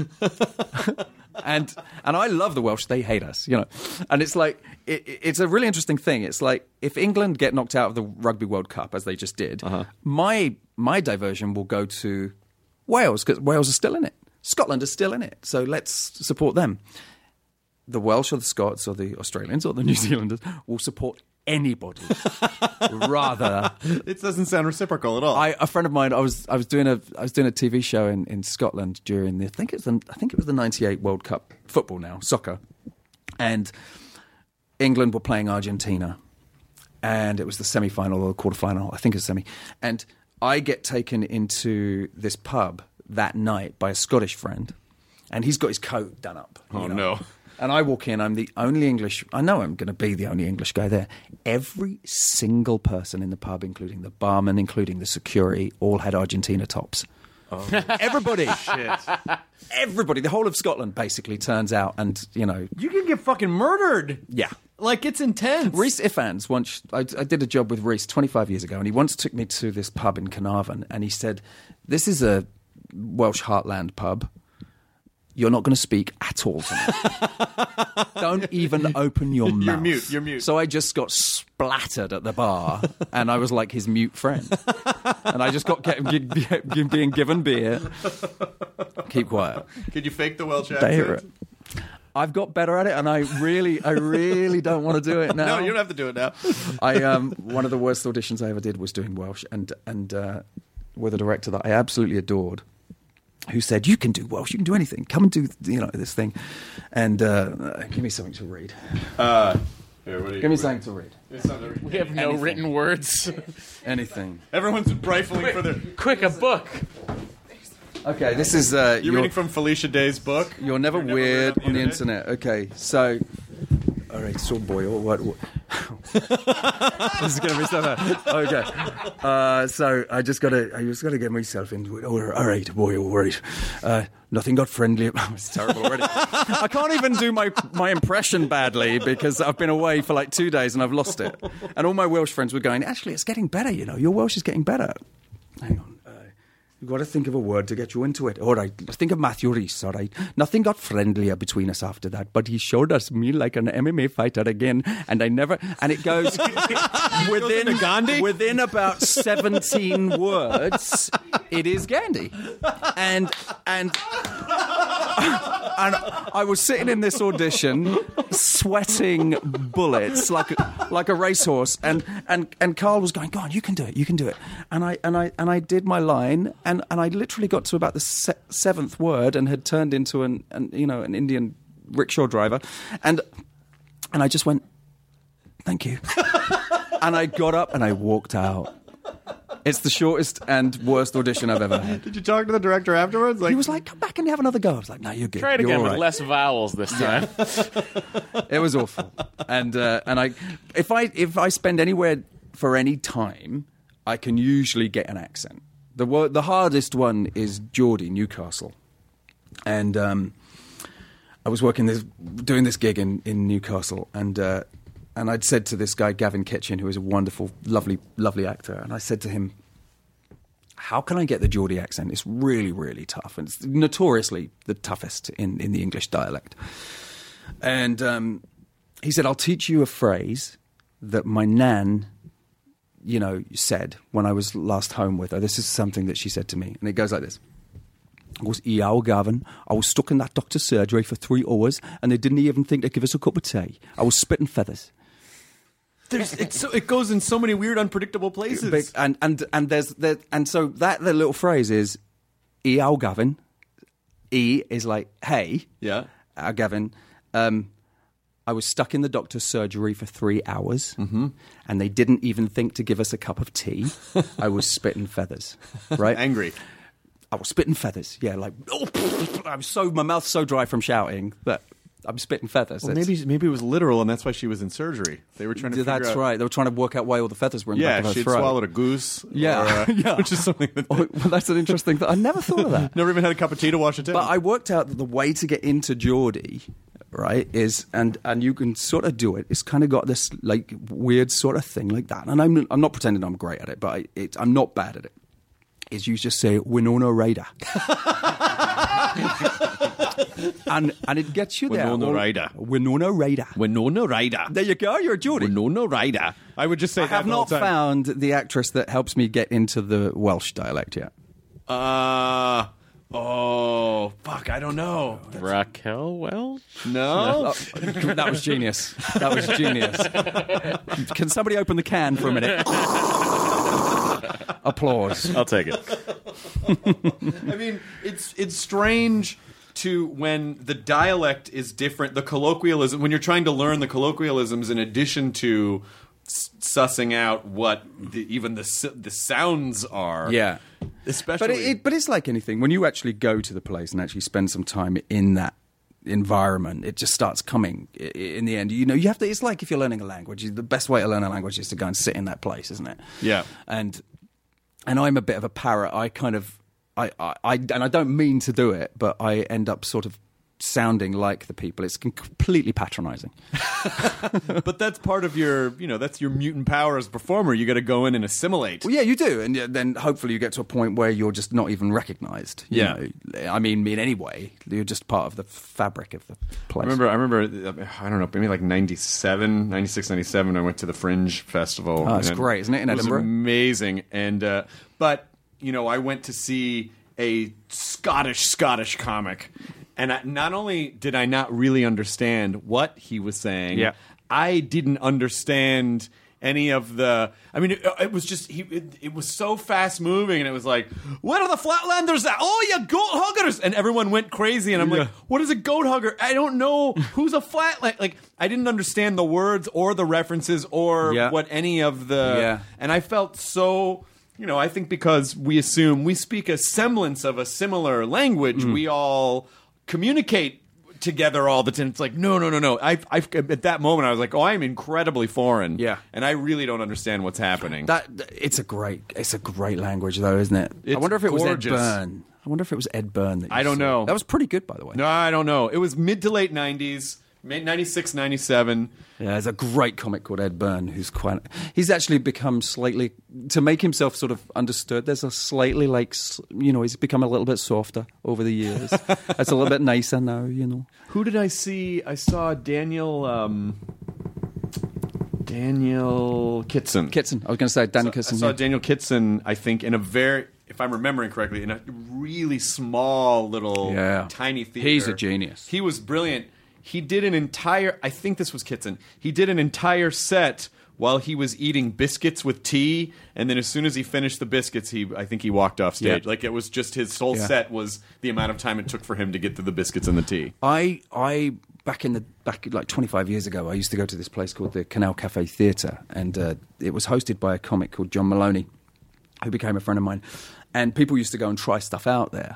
Speaker 7: and and I love the Welsh. They hate us, you know. And it's like, it, it's a really interesting thing. It's like, if England get knocked out of the Rugby World Cup, as they just did, uh-huh. my my diversion will go to Wales, because Wales are still in it. Scotland is still in it. So let's support them. The Welsh or the Scots or the Australians or the New Zealanders will support anybody rather.
Speaker 9: It doesn't sound reciprocal at all.
Speaker 7: I, a friend of mine, I was I was doing a I was doing a T V show in, in Scotland during the I think it's the, I think it was the ninety-eight World Cup football now soccer, and England were playing Argentina, and it was the semi final or the quarter final, I think it's semi, and I get taken into this pub that night by a Scottish friend, and he's got his coat done up.
Speaker 9: Oh
Speaker 7: you know?
Speaker 9: no.
Speaker 7: And I walk in, I'm the only English, I know I'm going to be the only English guy there. Every single person in the pub, including the barman, including the security, all had Argentina tops. Oh. Everybody.
Speaker 9: Shit.
Speaker 7: Everybody. The whole of Scotland basically turns out and, you know.
Speaker 9: You can get fucking murdered.
Speaker 7: Yeah.
Speaker 9: Like, it's intense.
Speaker 7: Rhys Ifans once, I, I did a job with Rhys twenty-five years ago, and he once took me to this pub in Carnarvon, and he said, this is a Welsh heartland pub. You're not going to speak at all tonight. Don't even open your mouth.
Speaker 9: You're mute, you're mute.
Speaker 7: So I just got splattered at the bar, and I was like his mute friend. And I just got kept g- being given beer. Keep quiet.
Speaker 9: Could you fake the Welsh
Speaker 7: They hear
Speaker 9: accent?
Speaker 7: it. I've got better at it, and I really, I really don't want to do it now.
Speaker 9: No, you don't have to do it now.
Speaker 7: I um, one of the worst auditions I ever did was doing Welsh, and and uh, with a director that I absolutely adored, who said, you can do Welsh, you can do anything. Come and do, you know, this thing. And uh, give me something to read.
Speaker 9: Uh, here, what do you,
Speaker 7: give me something to read.
Speaker 8: We have no
Speaker 7: Anything.
Speaker 8: written words.
Speaker 7: Anything.
Speaker 9: Everyone's rifling for their...
Speaker 8: Quick, a book.
Speaker 7: Okay, this is... Uh,
Speaker 9: You're reading from Felicia Day's book?
Speaker 7: You're Never,
Speaker 9: You're never
Speaker 7: Weird
Speaker 9: weird
Speaker 7: on the internet. Okay, so... All right, so boy, what... what this is going to be so bad. Okay, uh, so I just got to, I just got to get myself into it. Oh, all right, boy, all right. Uh, nothing got friendly. It's terrible already. I can't even do my my impression badly because I've been away for like two days and I've lost it. And all my Welsh friends were going, actually, it's getting better. You know, your Welsh is getting better. Hang on. You've got to think of a word to get you into it. All right, let's think of Matthew Rhys, all right? Nothing got friendlier between us after that, but he showed us me like an M M A fighter again, and I never... And it goes... within,
Speaker 9: Gandhi?
Speaker 7: within about seventeen words, it is Gandhi. And... and and I was sitting in this audition, sweating bullets like a, like a racehorse, and, and, and Carl was going, "Go on, you can do it, you can do it." And I and I and I did my line, and, and I literally got to about the se- seventh word, and had turned into an, an you know an Indian rickshaw driver, and and I just went, "Thank you," and I got up and I walked out. It's the shortest and worst audition I've ever had.
Speaker 9: Did you talk to the director afterwards? Like,
Speaker 7: He was like, come back and have another go. I was like, no, you're good.
Speaker 8: Try it
Speaker 7: You're
Speaker 8: again
Speaker 7: all
Speaker 8: with
Speaker 7: right."
Speaker 8: less vowels this time.
Speaker 7: It was awful. And uh, and I, if I if I spend anywhere for any time, I can usually get an accent. The wo- the hardest one is Geordie, Newcastle, and um, I was working this doing this gig in in Newcastle, and uh, and I'd said to this guy Gavin Kitchen, who is a wonderful, lovely, lovely actor, and I said to him, how can I get the Geordie accent? It's really, really tough. And it's notoriously the toughest in, in the English dialect. And um, he said, I'll teach you a phrase that my nan, you know, said when I was last home with her. This is something that she said to me. And it goes like this. It goes, yeah, Gavin, I was stuck in that doctor's surgery for three hours and they didn't even think to give us a cup of tea. I was spitting feathers.
Speaker 9: There's, it's so, it goes in so many weird, unpredictable places.
Speaker 7: Big, and and and there's there, and so that the little phrase is, "E ow Gavin." E is like, "Hey,
Speaker 9: yeah,
Speaker 7: uh, Gavin." Um, I was stuck in the doctor's surgery for three hours, mm-hmm. and they didn't even think to give us a cup of tea. I was spitting feathers, right?
Speaker 9: Angry.
Speaker 7: I was spitting feathers. Yeah, like oh, I was so my mouth's so dry from shouting that I'm spitting feathers.
Speaker 9: Well, maybe maybe it was literal, and that's why she was in surgery. They were trying to.
Speaker 7: That's
Speaker 9: figure out,
Speaker 7: right. They were trying to work out why all the feathers were in the
Speaker 9: yeah,
Speaker 7: back of her
Speaker 9: she'd
Speaker 7: throat.
Speaker 9: swallowed a goose.
Speaker 7: Yeah,
Speaker 9: or, uh,
Speaker 7: yeah.
Speaker 9: Which is something that.
Speaker 7: Oh, well, that's an interesting thing. I never thought of that.
Speaker 9: Never even had a cup of tea to wash it down.
Speaker 7: But I worked out that the way to get into Geordie, right, is and and you can sort of do it. It's kind of got this like weird sort of thing like that. And I'm I'm not pretending I'm great at it, but I, it, I'm not bad at it. Is you just say Winona Ryder. and and it gets you there.
Speaker 9: Winona Ryder.
Speaker 7: Winona Ryder.
Speaker 9: Winona Ryder.
Speaker 7: There you go. You're a Geordie.
Speaker 9: Winona Ryder. I would just say
Speaker 7: I
Speaker 9: that
Speaker 7: have
Speaker 9: the whole
Speaker 7: not
Speaker 9: time.
Speaker 7: found the actress that helps me get into the Welsh dialect yet.
Speaker 9: Uh, oh, fuck, I don't know.
Speaker 8: Raquel Welch?
Speaker 9: No?
Speaker 7: Oh, that was genius. That was genius. Can somebody open the can for a minute? Applause.
Speaker 8: I'll take it.
Speaker 9: I mean, it's it's strange to when the dialect is different, the colloquialism, when you're trying to learn the colloquialisms in addition to s- sussing out what the, even the s- the sounds are.
Speaker 7: Yeah.
Speaker 9: Especially.
Speaker 7: But, it, it, but it's like anything. When you actually go to the place and actually spend some time in that environment, it just starts coming i- in the end. You know, you have to, it's like if you're learning a language, the best way to learn a language is to go and sit in that place, isn't it?
Speaker 9: Yeah.
Speaker 7: And and I'm a bit of a parrot. I kind of, I, I, I and I don't mean to do it, but I end up sort of sounding like the people. It's completely patronizing.
Speaker 9: But that's part of your, you know, that's your mutant power as a performer. You got to go in and assimilate.
Speaker 7: Well, yeah, you do, and then hopefully you get to a point where you're just not even recognised. you
Speaker 9: Yeah.
Speaker 7: know. I mean, in any way, you're just part of the fabric of the place.
Speaker 9: I remember, I remember, I don't know, maybe like ninety-seven, ninety-six, ninety-seven, I went to the Fringe Festival.
Speaker 7: Oh, it's
Speaker 9: and
Speaker 7: great, isn't it, in
Speaker 9: it
Speaker 7: Edinburgh?
Speaker 9: was amazing. And, uh, but, you know, I went to see a Scottish, Scottish comic. And I, not only did I not really understand what he was saying,
Speaker 7: Yeah.
Speaker 9: I didn't understand any of the. I mean, it, it was just he. It, it was so fast moving, and it was like, "Where are the Flatlanders at? Oh, you goat huggers!" And everyone went crazy, and I'm like, "What is a goat hugger? I don't know who's a flatland." Like, I didn't understand the words or the references or
Speaker 7: Yeah.
Speaker 9: what any of the.
Speaker 7: Yeah.
Speaker 9: And I felt so. You know, I think because we assume we speak a semblance of a similar language,
Speaker 7: Mm.
Speaker 9: we all communicate together all the time. It's like, no, no, no, no. I, I, at that moment, I was like, oh, I'm incredibly foreign.
Speaker 7: Yeah.
Speaker 9: And I really don't understand what's happening.
Speaker 7: That it's a great, it's a great language, though, isn't it? I
Speaker 9: It's
Speaker 7: wonder if it was Ed
Speaker 9: gorgeous.
Speaker 7: Byrne. I wonder if it was Ed Byrne. That you
Speaker 9: I don't
Speaker 7: saw.
Speaker 9: know.
Speaker 7: That was pretty good, by the way.
Speaker 9: no, I don't know. It was mid to late nineties, ninety-six, ninety-seven.
Speaker 7: Yeah, there's a great comic called Ed Byrne who's quite. He's actually become slightly to make himself sort of understood. There's a slightly like s- you know he's become a little bit softer over the years. It's a little bit nicer now, you know.
Speaker 9: Who did I see? I saw Daniel. Um, Daniel Kitson.
Speaker 7: Kitson. I was going to say Daniel
Speaker 9: I
Speaker 7: Kitson.
Speaker 9: saw
Speaker 7: yeah.
Speaker 9: Daniel Kitson, I think, in a very, if I'm remembering correctly, in a really small little
Speaker 7: Yeah.
Speaker 9: tiny theater.
Speaker 7: He's a genius.
Speaker 9: He was brilliant. He did an entire, I think this was Kitson, he did an entire set while he was eating biscuits with tea, and then as soon as he finished the biscuits, he I think he walked off stage.
Speaker 7: Yeah.
Speaker 9: Like, it was just his whole
Speaker 7: Yeah.
Speaker 9: set was the amount of time it took for him to get to the biscuits and the tea.
Speaker 7: I I back in the back like twenty-five years ago, I used to go to this place called the Canal Cafe Theatre, and uh, it was hosted by a comic called John Maloney, who became a friend of mine. And people used to go and try stuff out there.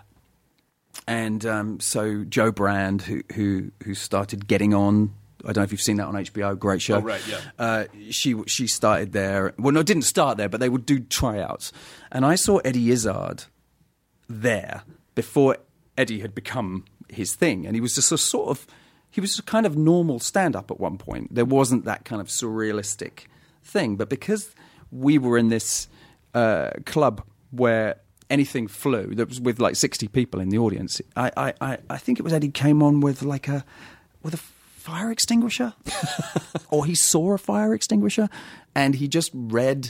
Speaker 7: And um, so Joe Brand, who, who who started Getting On, I don't know if you've seen that on H B O, great show.
Speaker 9: Oh, right, yeah.
Speaker 7: Uh, she she started there. Well, no, didn't start there, but they would do tryouts. And I saw Eddie Izzard there before Eddie had become his thing. And he was just a sort of, he was a kind of normal stand-up at one point. There wasn't that kind of surrealistic thing. But because we were in this uh, club where anything flew, that was with like sixty people in the audience, I, I, I, I think it was Eddie came on with like a, with a fire extinguisher, or he saw a fire extinguisher, and he just read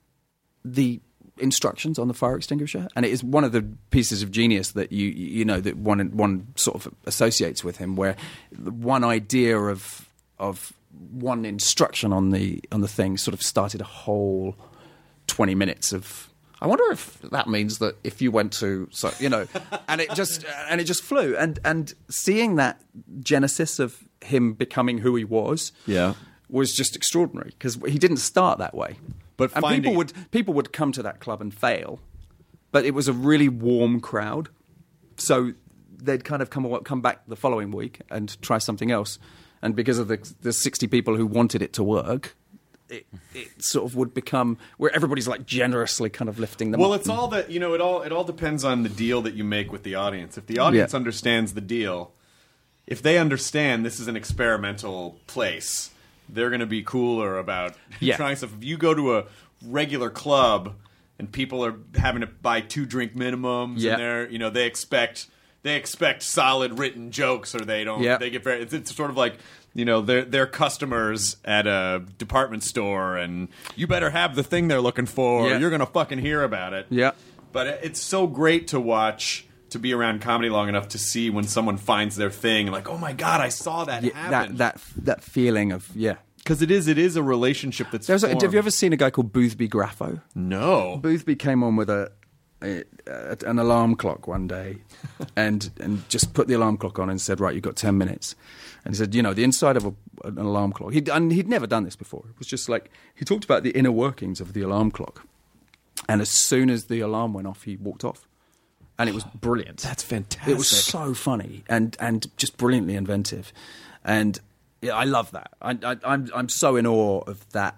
Speaker 7: the instructions on the fire extinguisher. And it is one of the pieces of genius that you you know that one one sort of associates with him, where one idea of of one instruction on the on the thing sort of started a whole twenty minutes of. I wonder if that means that if you went to, so you know, and it just and it just flew, and and seeing that genesis of him becoming who he was,
Speaker 9: yeah,
Speaker 7: was just extraordinary, because he didn't start that way.
Speaker 9: But
Speaker 7: and
Speaker 9: finding...
Speaker 7: people would people would come to that club and fail, but it was a really warm crowd, so they'd kind of come come back the following week and try something else, and because of the the sixty people who wanted it to work. It, it sort of would become where everybody's like generously kind of lifting them
Speaker 9: well,
Speaker 7: up.
Speaker 9: it's all that, you know, it all it all depends on the deal that you make with the audience. If the audience
Speaker 7: Yeah.
Speaker 9: understands the deal, if they understand this is an experimental place, they're going to be cooler about
Speaker 7: Yeah.
Speaker 9: trying stuff. If you go to a regular club and people are having to buy two drink minimums,
Speaker 7: Yeah.
Speaker 9: and they're, you know, they expect they expect solid written jokes, or they don't.
Speaker 7: Yeah.
Speaker 9: They get very. It's, it's sort of like, you know, they're, they're customers at a department store, and you better have the thing they're looking for,
Speaker 7: Yeah.
Speaker 9: or you're going to fucking hear about it.
Speaker 7: Yeah.
Speaker 9: But it's so great to watch, to be around comedy long enough to see when someone finds their thing, and like, oh my God, I saw that
Speaker 7: Yeah,
Speaker 9: happen.
Speaker 7: that that that feeling of yeah.
Speaker 9: Because it is, it is a relationship that's
Speaker 7: There's a,
Speaker 9: formed.
Speaker 7: have you ever seen a guy called Boothby Graffo?
Speaker 9: No.
Speaker 7: Boothby came on with a, a, a an alarm clock one day, and and just put the alarm clock on and said, right, you've got ten minutes. And he said, you know, the inside of a, an alarm clock. He'd, and he'd never done this before. It was just like, he talked about the inner workings of the alarm clock. And as soon as the alarm went off, he walked off. And it was brilliant.
Speaker 9: That's fantastic.
Speaker 7: It was so funny and, and just brilliantly inventive. And yeah, I love that. I, I, I'm I'm so in awe of that,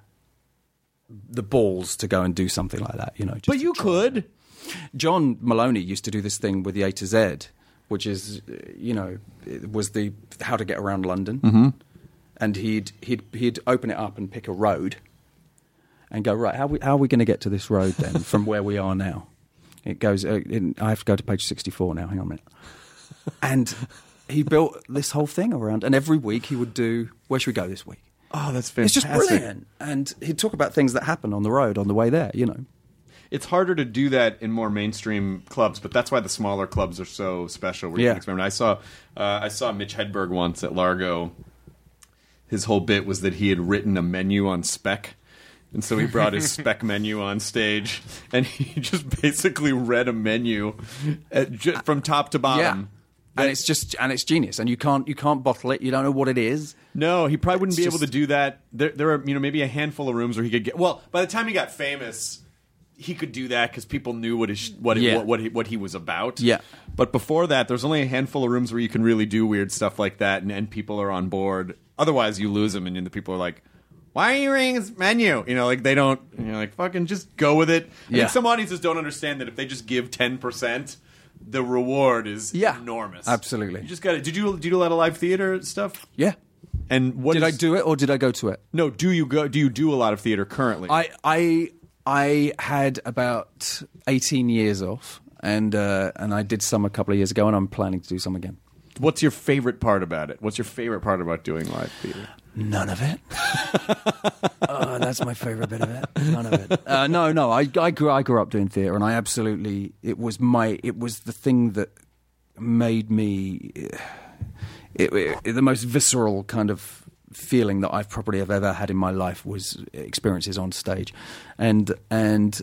Speaker 7: the balls to go and do something like that, you know. Just
Speaker 9: But you
Speaker 7: to try.
Speaker 9: could.
Speaker 7: John Maloney used to do this thing with the A to Z, which is, uh, you know, it was the how to get around London. Mm-hmm. And he'd he'd he'd open it up and pick a road, and go, right, how we, how are we going to get to this road then from where we are now? It goes. Uh, in, I have to go to page sixty-four now. Hang on a minute. And he built this whole thing around, and every week he would do, where should we go this week?
Speaker 9: Oh, that's
Speaker 7: It's
Speaker 9: fantastic.
Speaker 7: just brilliant. And he'd talk about things that happen on the road on the way there, you know.
Speaker 9: It's harder to do that in more mainstream clubs, but that's why the smaller clubs are so special. Where you
Speaker 7: Yeah.
Speaker 9: can experiment. I saw, uh, I saw Mitch Hedberg once at Largo. His whole bit was that he had written a menu on spec, and so he brought his spec menu on stage, and he just basically read a menu at, ju- from top to bottom.
Speaker 7: And it's just and it's genius, and you can't you can't bottle it. You don't know what it is.
Speaker 9: No, he probably wouldn't
Speaker 7: It's
Speaker 9: be able
Speaker 7: just-
Speaker 9: to do that. There, there are, you know, maybe a handful of rooms where he could get. Well, by the time he got famous, he could do that because people knew what his, what,
Speaker 7: Yeah.
Speaker 9: it, what what he, what he was about.
Speaker 7: Yeah.
Speaker 9: But before that, there's only a handful of rooms where you can really do weird stuff like that, and, and people are on board. Otherwise, you lose them, and the people are like, "Why are you reading this menu?" You know, like they don't. And you're like, "Fucking just go with it." I
Speaker 7: Yeah.
Speaker 9: think some audiences don't understand that if they just give ten percent, the reward is
Speaker 7: Yeah.
Speaker 9: enormous.
Speaker 7: Absolutely.
Speaker 9: You just got to. Did you do you do a lot of live theater stuff?
Speaker 7: Yeah.
Speaker 9: And what
Speaker 7: Did
Speaker 9: is-
Speaker 7: I do it or did I go to it?
Speaker 9: No, do you go? Do you do a lot of theater currently?
Speaker 7: I I I had about eighteen years off, and uh, and I did some a couple of years ago, and I'm planning to do some again.
Speaker 9: What's your favorite part about it? What's your favorite part about doing live theater?
Speaker 7: None of it. Oh, that's my favorite bit of it. None of it. Uh, no, no. I, I grew I grew up doing theatre, and I absolutely it was my it was the thing that made me it, it, the most visceral kind of feeling that I've probably have ever had in my life was experiences on stage, and and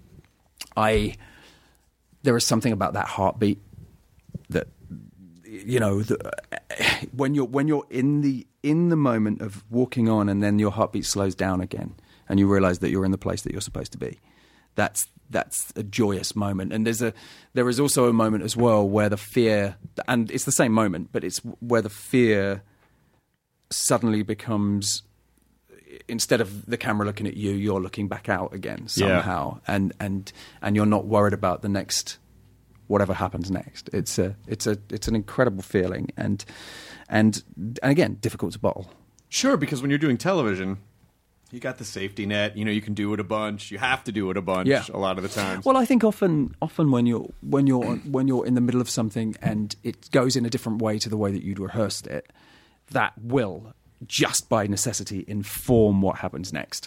Speaker 7: I there is something about that heartbeat that. You know, the, when you're when you're in the in the moment of walking on, and then your heartbeat slows down again, and you realise that you're in the place that you're supposed to be. That's that's a joyous moment. And there's a there is also a moment as well where the fear, and it's the same moment, but it's where the fear suddenly becomes, instead of the camera looking at you, you're looking back out again somehow, yeah. and and and you're not worried about the next whatever happens next. It's a it's a it's an incredible feeling, and and and again, difficult to bottle.
Speaker 9: Sure, because when you're doing television, you got the safety net. You know, you can do it a bunch. You have to do it a bunch.
Speaker 7: Yeah.
Speaker 9: A lot of the times.
Speaker 7: Well, I think often, often when you're when you're when you're in the middle of something and it goes in a different way to the way that you'd rehearsed it, that will just by necessity inform what happens next.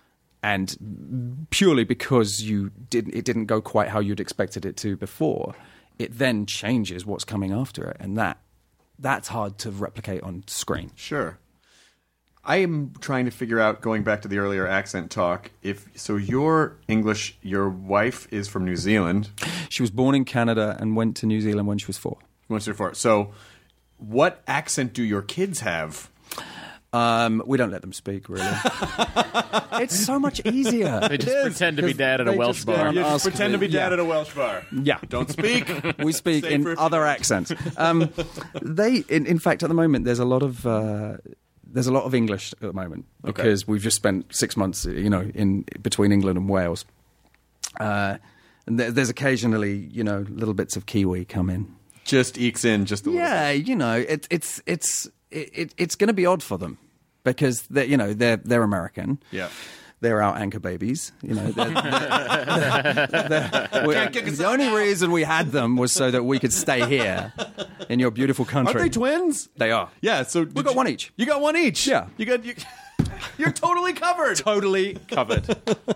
Speaker 7: And purely because you didn't, it didn't go quite how you'd expected it to before, it then changes what's coming after it, and that that's hard to replicate on screen.
Speaker 9: Sure. I am trying to figure out, going back to the earlier accent talk, if so you're English, your wife is from New Zealand.
Speaker 7: She was born in Canada and went to New Zealand when she was four.
Speaker 9: When she was four. So what accent do your kids have?
Speaker 7: Um, we don't let them speak, really. It's so much easier.
Speaker 8: They just pretend to be dad at a Welsh
Speaker 7: just,
Speaker 8: bar.
Speaker 9: You just
Speaker 7: Ask
Speaker 9: pretend to be
Speaker 7: me,
Speaker 9: dad
Speaker 7: yeah.
Speaker 9: at a Welsh bar.
Speaker 7: Yeah.
Speaker 9: Don't speak.
Speaker 7: We speak
Speaker 9: Say
Speaker 7: in
Speaker 9: for-
Speaker 7: other accents. Um, they, in, in fact, at the moment, there's a lot of uh, there's a lot of English at the moment because okay. we've just spent six months, you know, in between England and Wales. Uh, and there, there's occasionally, you know, little bits of Kiwi come in.
Speaker 9: Just ekes in just a little
Speaker 7: Yeah,
Speaker 9: bit.
Speaker 7: you know, it, it's it's it, it's going to be odd for them because they, you know, they're they're American.
Speaker 9: Yeah.
Speaker 7: They're our anchor babies, you know. They're, they're, they're, they're, the only reason we had them was so that we could stay here in your beautiful country.
Speaker 9: Aren't they twins?
Speaker 7: They are.
Speaker 9: Yeah. So
Speaker 7: we got
Speaker 9: you,
Speaker 7: one each.
Speaker 9: You got one each.
Speaker 7: Yeah.
Speaker 9: You got. You, you're totally covered.
Speaker 7: Totally covered.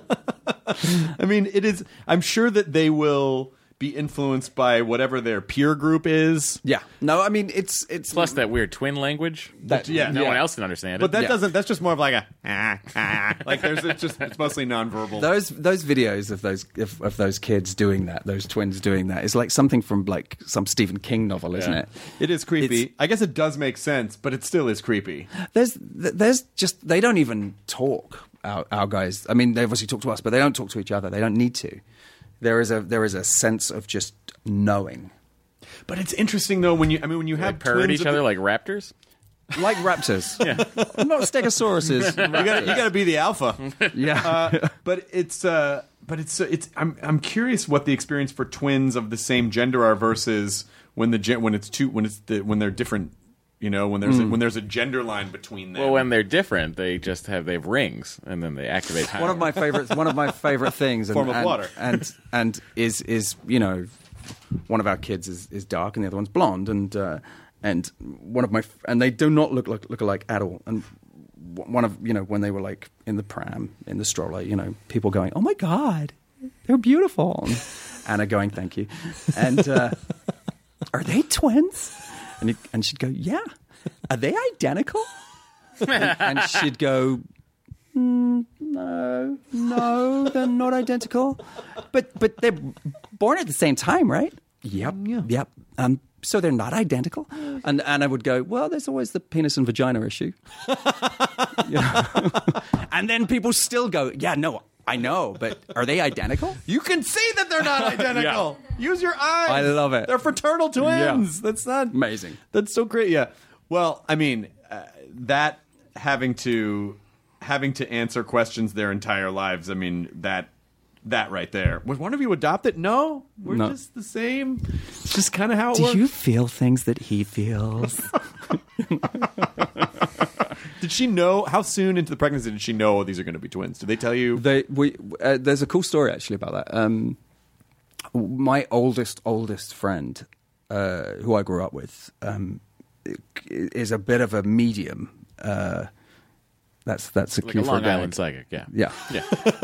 Speaker 9: I mean, it is. I'm sure that they will be influenced by whatever their peer group is.
Speaker 7: Yeah. No, I mean it's it's
Speaker 8: plus that weird twin language.
Speaker 7: That,
Speaker 9: yeah.
Speaker 8: No
Speaker 9: yeah.
Speaker 8: one else can understand it.
Speaker 9: But that
Speaker 7: Yeah.
Speaker 9: doesn't. That's just more of like a ah, ah. Like there's it's just it's mostly nonverbal.
Speaker 7: Those those videos of those of, of those kids doing that, those twins doing that, is like something from like some Stephen King novel, isn't
Speaker 8: Yeah.
Speaker 7: it?
Speaker 9: It is creepy.
Speaker 7: It's-
Speaker 9: I guess it does make sense, but it still is creepy.
Speaker 7: There's there's just they don't even talk. Our, our guys. I mean, they obviously talk to us, but they don't talk to each other. They don't need to. There is a there is a sense of just knowing.
Speaker 9: But it's interesting though when you I mean when you have
Speaker 8: They purr at
Speaker 9: twins
Speaker 8: each
Speaker 9: of
Speaker 8: other
Speaker 9: the-
Speaker 8: like raptors.
Speaker 7: Like raptors. Yeah. Not stegosauruses.
Speaker 9: you got you got to be the alpha.
Speaker 7: Yeah.
Speaker 9: Uh, but it's uh, but it's uh, it's I'm I'm curious what the experience for twins of the same gender are versus when the gen- when it's two when it's the when they're different. You know, when there's a, when there's a gender line between them.
Speaker 8: Well, when they're different, they just have they have rings, and then they activate. Power.
Speaker 7: One of my favorite one of my favorite things and,
Speaker 9: Form of
Speaker 7: and,
Speaker 9: water.
Speaker 7: and and is is you know one of our kids is, is dark and the other one's blonde and uh, and one of my and they do not look like look alike at all. And one of you know when they were like in the pram in the stroller, you know, people going, "Oh my God, they're beautiful," and Anna going, "Thank you," and uh, are they twins? And, it, and she'd go, "Yeah." Are they identical? and, and she'd go, mm, "No, no, they're not identical. But but they're born at the same time, right?" Yep, yeah. yep. Um, so they're not identical. And and I would go, "Well, there's always the penis and vagina issue." You know? And then people still go, "Yeah, no, I know, but are they identical?"
Speaker 9: You can see that they're not identical. Use your eyes.
Speaker 7: I love it.
Speaker 9: They're fraternal twins.
Speaker 7: Yeah.
Speaker 9: That's not
Speaker 7: Amazing.
Speaker 9: That's so great. Yeah. Well, I mean, uh, that having to having to answer questions their entire lives. I mean, that that right there. Was one of you adopted? No, we're
Speaker 7: No.
Speaker 9: just the same. It's just kind of how it
Speaker 7: Do
Speaker 9: works.
Speaker 7: you feel things that he feels?
Speaker 9: Did she know how soon into the pregnancy did she know these are going to be twins? Did they tell you?
Speaker 7: They, we, uh, there's a cool story actually about that. Um, my oldest, oldest friend, uh, who I grew up with, um, is a bit of a medium. Uh, that's that's a
Speaker 8: like
Speaker 7: cue
Speaker 8: a
Speaker 7: for
Speaker 8: Long
Speaker 7: a gag.
Speaker 8: Island psychic. Yeah,
Speaker 7: Yeah,
Speaker 8: yeah.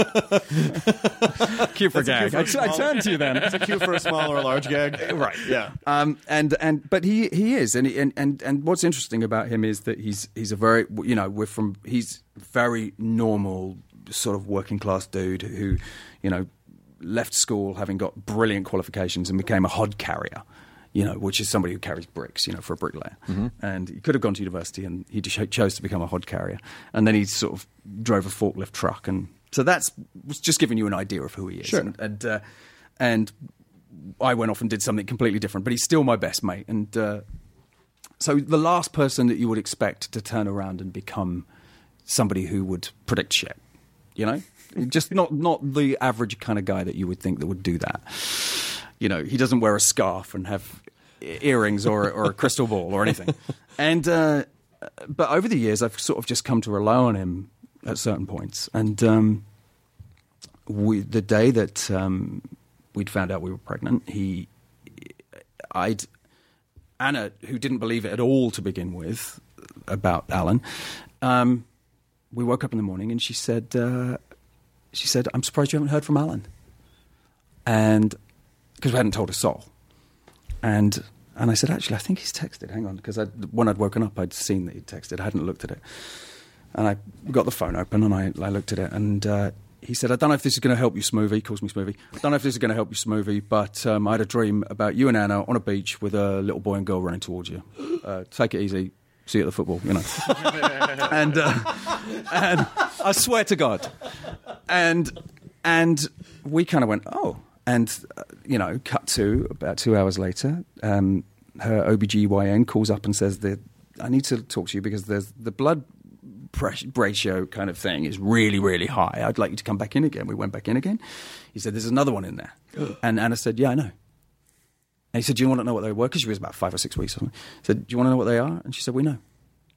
Speaker 7: cue for a
Speaker 9: That's a
Speaker 7: gag.
Speaker 9: cue
Speaker 7: I,
Speaker 9: for a
Speaker 7: I
Speaker 9: small-
Speaker 7: turned to you then.
Speaker 9: It's a cue for a small or a large gag,
Speaker 7: Right.
Speaker 9: Yeah.
Speaker 7: Um, and and but he he is, and, he, and and and what's interesting about him is that he's he's a very you know we're from he's very normal sort of working class dude who you know left school having got brilliant qualifications and became a hod carrier. You know, which is somebody who carries bricks, you know, for a bricklayer. Mm-hmm. And he could have gone to university and he just chose to become a hod carrier. And then he sort of drove a forklift truck and So that's just giving you an idea of who he is.
Speaker 9: Sure.
Speaker 7: And and, uh, and I went off and did something completely different, but he's still my best mate. And uh, so the last person that you would expect to turn around and become somebody who would predict shit, you know? Just not, not the average kind of guy that you would think that would do that. You know, he doesn't wear a scarf and have earrings or, or a crystal ball or anything. And uh, but over the years, I've sort of just come to rely on him at certain points. And um, we, the day that um, we'd found out we were pregnant, he, I'd Anna, who didn't believe it at all to begin with about Alan, um, we woke up in the morning and she said, uh, she said, "I'm surprised you haven't heard from Alan." And because we hadn't told a soul. And and I said, "Actually, I think he's texted. Hang on," because when I'd woken up, I'd seen that he'd texted. I hadn't looked at it. And I got the phone open and I, I looked at it. And uh, he said, "I don't know if this is going to help you, Smoothie." He calls me Smoothie. "I don't know if this is going to help you, Smoothie, but um, I had a dream about you and Anna on a beach with a little boy and girl running towards you. Uh, take it easy. See you at the football, you know." and, uh, and I swear to God. And and we kind of went, oh. And, uh, you know, cut to about two hours later, um, her O B G Y N calls up and says that I need to talk to you because there's the blood pressure ratio kind of thing is really, really high. I'd like you to come back in again. We went back in again. He said, "There's another one in there." And Anna said, "Yeah, I know." And he said, "Do you want to know what they were?" Because she was about five or six weeks or something. He said, "Do you want to know what they are?" And she said, "We know."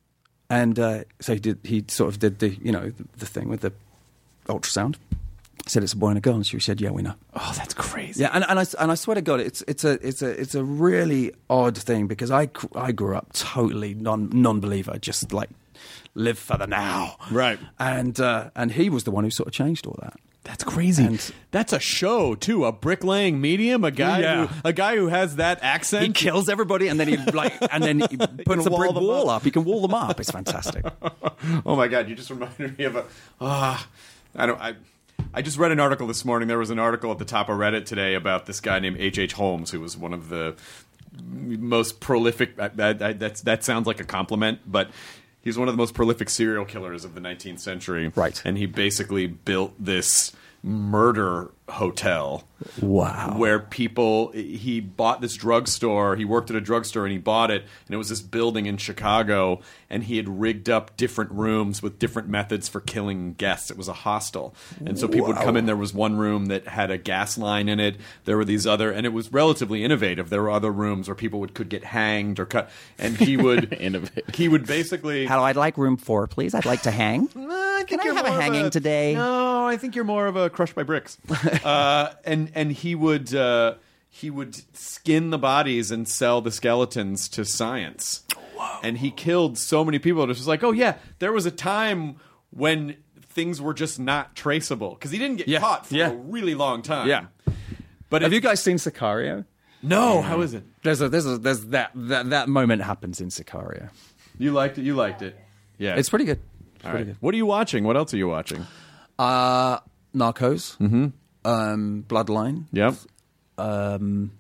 Speaker 7: And uh, so he did. He sort of did the, you know, the, the thing with the ultrasound. He said, "It's a boy and a girl," and she said, "Yeah, we know."
Speaker 9: Oh, that's crazy.
Speaker 7: Yeah, and, and I and I swear to God, it's it's a it's a it's a really odd thing because I, I grew up totally non non believer, just like live for the now,
Speaker 9: right?
Speaker 7: And uh, and he was the one who sort of changed all that.
Speaker 9: That's crazy.
Speaker 7: And
Speaker 9: that's a show too. A bricklaying medium. A guy.
Speaker 7: Yeah.
Speaker 9: Who, a guy who has that accent.
Speaker 7: He kills everybody, and then he like, and then he puts a brick wall up. up. He can wall them up. It's fantastic.
Speaker 9: Oh my God! You just reminded me of a. Ah, uh, I don't. I. I just read an article this morning. There was an article at the top of Reddit today about this guy named H H. Holmes, who was one of the most prolific. That that, that, that sounds like a compliment, but he's one of the most prolific serial killers of the nineteenth century.
Speaker 7: Right.
Speaker 9: And he basically built this murder hotel.
Speaker 7: Wow.
Speaker 9: Where people, he bought this drugstore, he worked at a drugstore and he bought it, and it was this building in Chicago, and he had rigged up different rooms with different methods for killing guests. It was a hostel. And so people wow. would come in, there was one room that had a gas line in it, there were these other, and it was relatively innovative. There were other rooms where people would could get hanged or cut, and he would, he would basically...
Speaker 7: Hello, I'd like room four, please. I'd like to hang.
Speaker 9: Uh, I
Speaker 7: Can I have a hanging
Speaker 9: a,
Speaker 7: today?
Speaker 9: No, I think you're more of a crushed by bricks. uh, and and he would uh, he would skin the bodies and sell the skeletons to science. Whoa. And he killed so many people. It was just like, oh yeah, there was a time when things were just not traceable because he didn't get
Speaker 7: yeah.
Speaker 9: caught for
Speaker 7: yeah.
Speaker 9: a really long time.
Speaker 7: Yeah.
Speaker 9: But
Speaker 7: have
Speaker 9: it,
Speaker 7: you guys seen Sicario?
Speaker 9: No. Yeah. How is it?
Speaker 7: There's a there's a there's that that that moment happens in Sicario.
Speaker 9: You liked it. You liked it. Yeah,
Speaker 7: it's pretty good. It's
Speaker 9: All
Speaker 7: pretty
Speaker 9: right.
Speaker 7: good.
Speaker 9: What are you watching? What else are you watching?
Speaker 7: Uh, Narcos.
Speaker 9: Mm-hmm.
Speaker 7: Um, Bloodline.
Speaker 9: Yep.
Speaker 7: Um,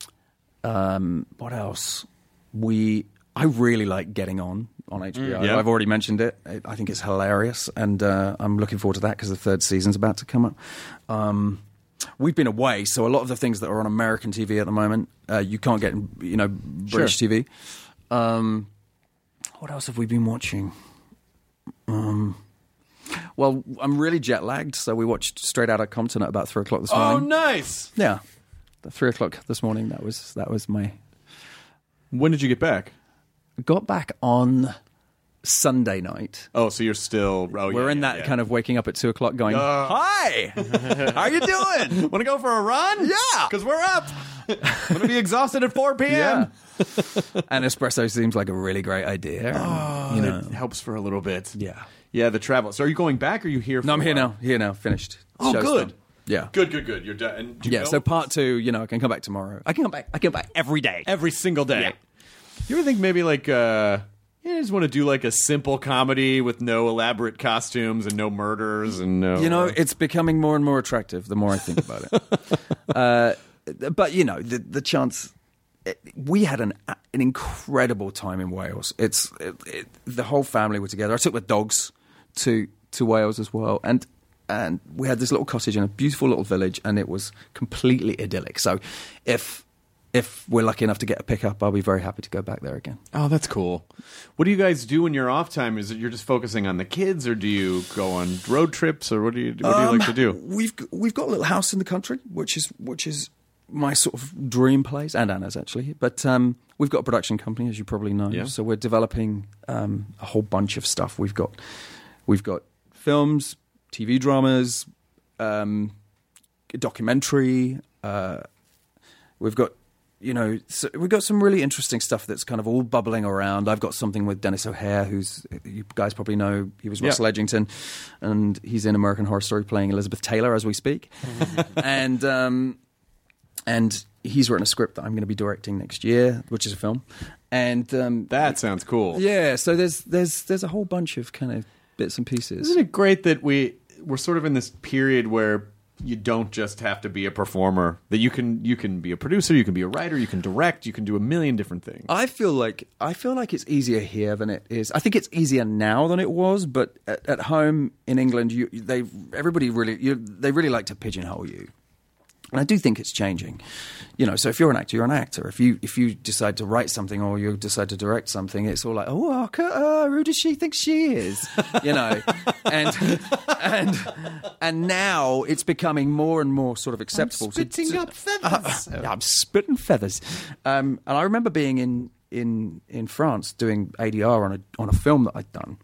Speaker 7: um, what else? We. I really like Getting On on H B O.
Speaker 9: Mm, yeah.
Speaker 7: I've already mentioned it. I think it's hilarious, and uh, I'm looking forward to that because the third season's about to come up. Um, we've been away, so a lot of the things that are on American T V at the moment, uh, you can't get, in, you know, British
Speaker 9: sure.
Speaker 7: T V. Um, what else have we been watching? Um. Well, I'm really jet lagged, so we watched Straight Outta Compton at about three o'clock this morning.
Speaker 9: Oh, nice!
Speaker 7: Yeah, at three o'clock this morning. That was that was my.
Speaker 9: When did you get back?
Speaker 7: Got back on Sunday night.
Speaker 9: Oh, so you're still. Oh,
Speaker 7: We're
Speaker 9: yeah,
Speaker 7: in
Speaker 9: yeah,
Speaker 7: that
Speaker 9: yeah.
Speaker 7: kind of waking up at two o'clock, going,
Speaker 9: Uh,
Speaker 7: "Hi, how you doing?
Speaker 9: Want to go for a run?
Speaker 7: Yeah,
Speaker 9: because we're up. Want to be exhausted at four p.m.
Speaker 7: Yeah. And espresso seems like a really great idea.
Speaker 9: Oh,
Speaker 7: and, you know,
Speaker 9: it helps for a little bit.
Speaker 7: Yeah.
Speaker 9: Yeah, the travel. So are you going back or are you here for
Speaker 7: No, I'm
Speaker 9: a
Speaker 7: here
Speaker 9: while?
Speaker 7: now. Here now. Finished.
Speaker 9: Oh,
Speaker 7: Show's
Speaker 9: good.
Speaker 7: done. Yeah.
Speaker 9: Good, good, good. You're done. And do you
Speaker 7: Yeah,
Speaker 9: know?
Speaker 7: so part two, you know, I can come back tomorrow. I can come back. I can come back every day.
Speaker 9: Every single day.
Speaker 7: Yeah.
Speaker 9: You ever think maybe like, uh, yeah, I just want to do like a simple comedy with no elaborate costumes and no murders and no.
Speaker 7: You know, it's becoming more and more attractive the more I think about it. uh, but, you know, the, the chance... It, we had an an incredible time in Wales. It's it, it, the whole family were together. I took the dogs to to Wales as well, and and we had this little cottage in a beautiful little village, and it was completely idyllic. So if if we're lucky enough to get a pickup, I'll be very happy to go back there again.
Speaker 9: Oh, that's cool. What do you guys do in your off time? Is it you're just focusing on the kids, or do you go on road trips, or what do you what do you
Speaker 7: Um,
Speaker 9: like to do?
Speaker 7: We've we've got a little house in the country, which is which is my sort of dream place, and Anna's actually. But um, we've got a production company, as you probably know.
Speaker 9: Yeah.
Speaker 7: So we're developing um, a whole bunch of stuff. We've got we've got films, T V dramas, um, a documentary. Uh, we've got. You know, so we've got some really interesting stuff that's kind of all bubbling around. I've got something with Dennis O'Hare, who's, you guys probably know, he was Russell
Speaker 9: Yeah.
Speaker 7: Edgington, and he's in American Horror Story playing Elizabeth Taylor as we speak. and um, and he's written a script that I'm going to be directing next year, which is a film. And um,
Speaker 9: That sounds cool.
Speaker 7: yeah, so there's there's there's a whole bunch of kind of bits and pieces.
Speaker 9: Isn't it great that we we're sort of in this period where you don't just have to be a performer, that you can you can be a producer, you can be a writer, you can direct, you can do a million different things.
Speaker 7: I feel like I feel like it's easier here than it is. I think it's easier now than it was, but at, at home in England, you they everybody really you, they really like to pigeonhole you, and I do think it's changing. You know, so if you're an actor, you're an actor. If you if you decide to write something or you decide to direct something, it's all like, oh, uh, who does she think she is? You know, and and and now it's becoming more and more sort of acceptable.
Speaker 9: I'm spitting
Speaker 7: to, to,
Speaker 9: up feathers.
Speaker 7: Uh, I'm spitting feathers. Um, and I remember being in, in, in France doing A D R on a on a film that I'd done,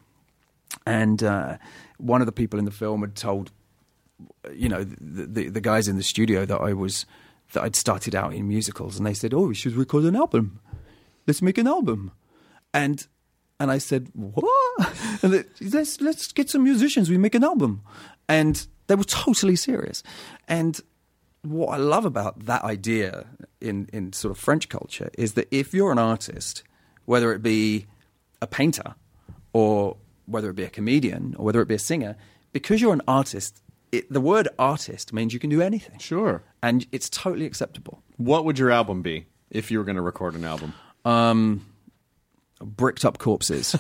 Speaker 7: and uh, one of the people in the film had told, you know, the, the the guys in the studio that I was that I'd started out in musicals, and they said, "Oh, we should record an album. Let's make an album." And and I said, "What?" And they, let's let's get some musicians. We make an album, and they were totally serious. And what I love about that idea in, in sort of French culture is that if you're an artist, whether it be a painter or whether it be a comedian or whether it be a singer, because you're an artist, it, the word artist means you can do anything.
Speaker 9: Sure.
Speaker 7: And it's totally acceptable.
Speaker 9: What would your album be if you were going to record an album?
Speaker 7: Um, bricked up corpses.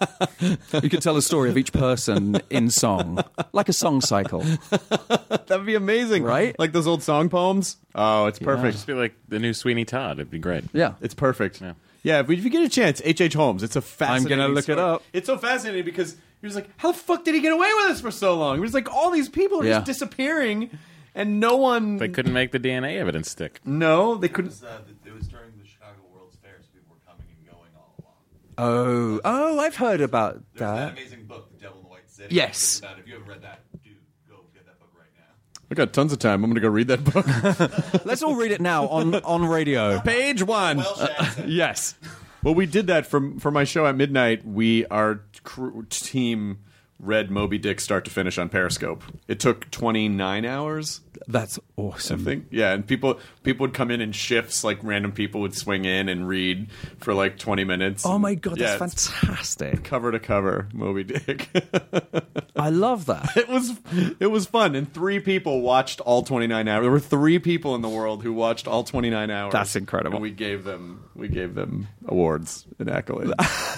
Speaker 7: You could tell a story of each person in song, like a song cycle.
Speaker 9: That'd be amazing,
Speaker 7: right?
Speaker 9: Like those old song poems. Oh, it's perfect.
Speaker 8: Just be like the new Sweeney Todd. It'd be great.
Speaker 7: Yeah.
Speaker 9: It's perfect.
Speaker 8: Yeah.
Speaker 9: Yeah, if, we, if you get a chance, H H. Holmes. It's a fascinating
Speaker 7: I'm gonna look it
Speaker 9: story.
Speaker 7: up.
Speaker 9: It's so fascinating because you're just like, how the fuck did he get away with this for so long? It was like all these people are
Speaker 7: Yeah.
Speaker 9: just disappearing, and no one.
Speaker 8: They couldn't make the D N A evidence stick.
Speaker 9: No, they couldn't.
Speaker 10: It was, uh, it was during the Chicago World's Fair, so people were coming and going all along.
Speaker 7: Oh, oh, I've heard about
Speaker 10: There's that
Speaker 7: that.
Speaker 10: amazing book, The Devil in the White City.
Speaker 7: Yes.
Speaker 10: About, if you haven't read that, dude, go get that book right now.
Speaker 9: I got tons of time. I'm going to go read that book.
Speaker 7: Let's all read it now on, on radio.
Speaker 9: Page one.
Speaker 10: Welsh accent.
Speaker 9: Yes. Well, we did that for for my show at midnight. We our crew, team read Moby Dick start to finish on Periscope. It took twenty-nine hours.
Speaker 7: That's
Speaker 9: I
Speaker 7: awesome.
Speaker 9: think. Yeah, and people people would come in in shifts. Like random people would swing in and read for like twenty minutes.
Speaker 7: Oh my God,
Speaker 9: Yeah,
Speaker 7: that's
Speaker 9: it's
Speaker 7: fantastic.
Speaker 9: cover to cover, Moby Dick.
Speaker 7: I love that.
Speaker 9: It was it was fun, and three people watched all twenty-nine hours. There were three people in the world who watched all twenty-nine hours.
Speaker 7: That's incredible.
Speaker 9: And we gave them we gave them awards and accolades.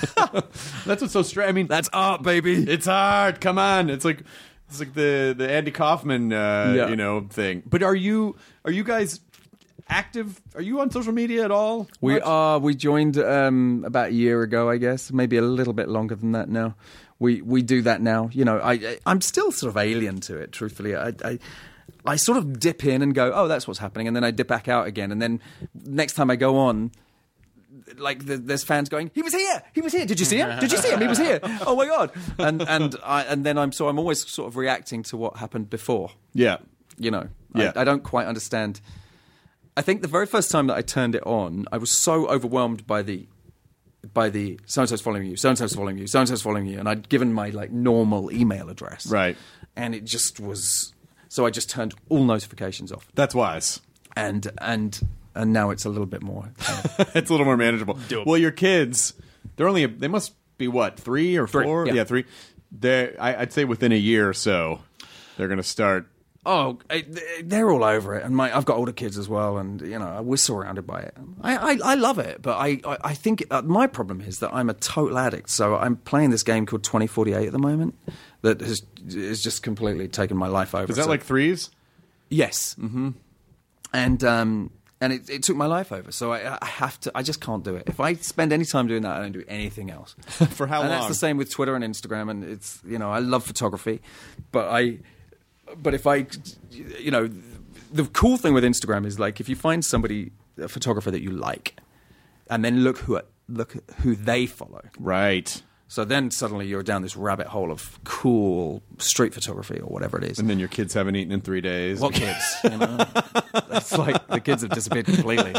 Speaker 9: That's what's so strange. I mean,
Speaker 7: That's art, baby.
Speaker 9: it's hard. Come on, it's like it's like the the Andy Kaufman uh,
Speaker 7: Yeah.
Speaker 9: you know thing. But are you are you guys active? Are you on social media at all?
Speaker 7: We
Speaker 9: Much?
Speaker 7: are. We joined um, about a year ago, I guess, maybe a little bit longer than that now. We we do that now. You know, I, I I'm still sort of alien to it. Truthfully, I, I I sort of dip in and go, oh, that's what's happening, and then I dip back out again, and then next time I go on, like the, there's fans going, he was here, he was here. Did you see him? Did you see him? He was here. Oh my god! And and I and then I'm so I'm always sort of reacting to what happened before.
Speaker 9: Yeah.
Speaker 7: You know,
Speaker 9: Yeah.
Speaker 7: I, I don't quite understand. I think the very first time that I turned it on, I was so overwhelmed by the by the so and so's following you, so and so's following you, so and so's following you, and I'd given my like normal email address,
Speaker 9: Right.
Speaker 7: and it just was. So I just turned all notifications off,
Speaker 9: That's wise.
Speaker 7: and and and now it's a little bit more.
Speaker 9: It's a little more manageable. Well, your kids, they're only they must be what three or
Speaker 7: Three,
Speaker 9: four?
Speaker 7: yeah.
Speaker 9: three. They, I, I'd say within a year or so, they're going to start
Speaker 7: Oh, they're all over it, and my I've got older kids as well, and you know we're surrounded by it. I I, I love it, but I I, I think uh, my problem is that I'm a total addict. So I'm playing this game called twenty forty-eight at the moment that has has just completely taken my life over.
Speaker 9: Is that
Speaker 7: so,
Speaker 9: like threes?
Speaker 7: Yes. Mm-hmm. And um and it, it took my life over. So I, I have to. I just can't do it. If I spend any time doing that, I don't do anything else.
Speaker 9: For how
Speaker 7: and
Speaker 9: long?
Speaker 7: That's the same with Twitter and Instagram. And it's you know I love photography, but I. But if I, you know, the cool thing with Instagram is like if you find somebody, a photographer that you like, and then look who look who they follow.
Speaker 9: Right.
Speaker 7: So then suddenly you're down this rabbit hole of cool street photography or whatever it is.
Speaker 9: And then your kids haven't eaten in three days.
Speaker 7: What kids? You know? It's like the kids have disappeared completely.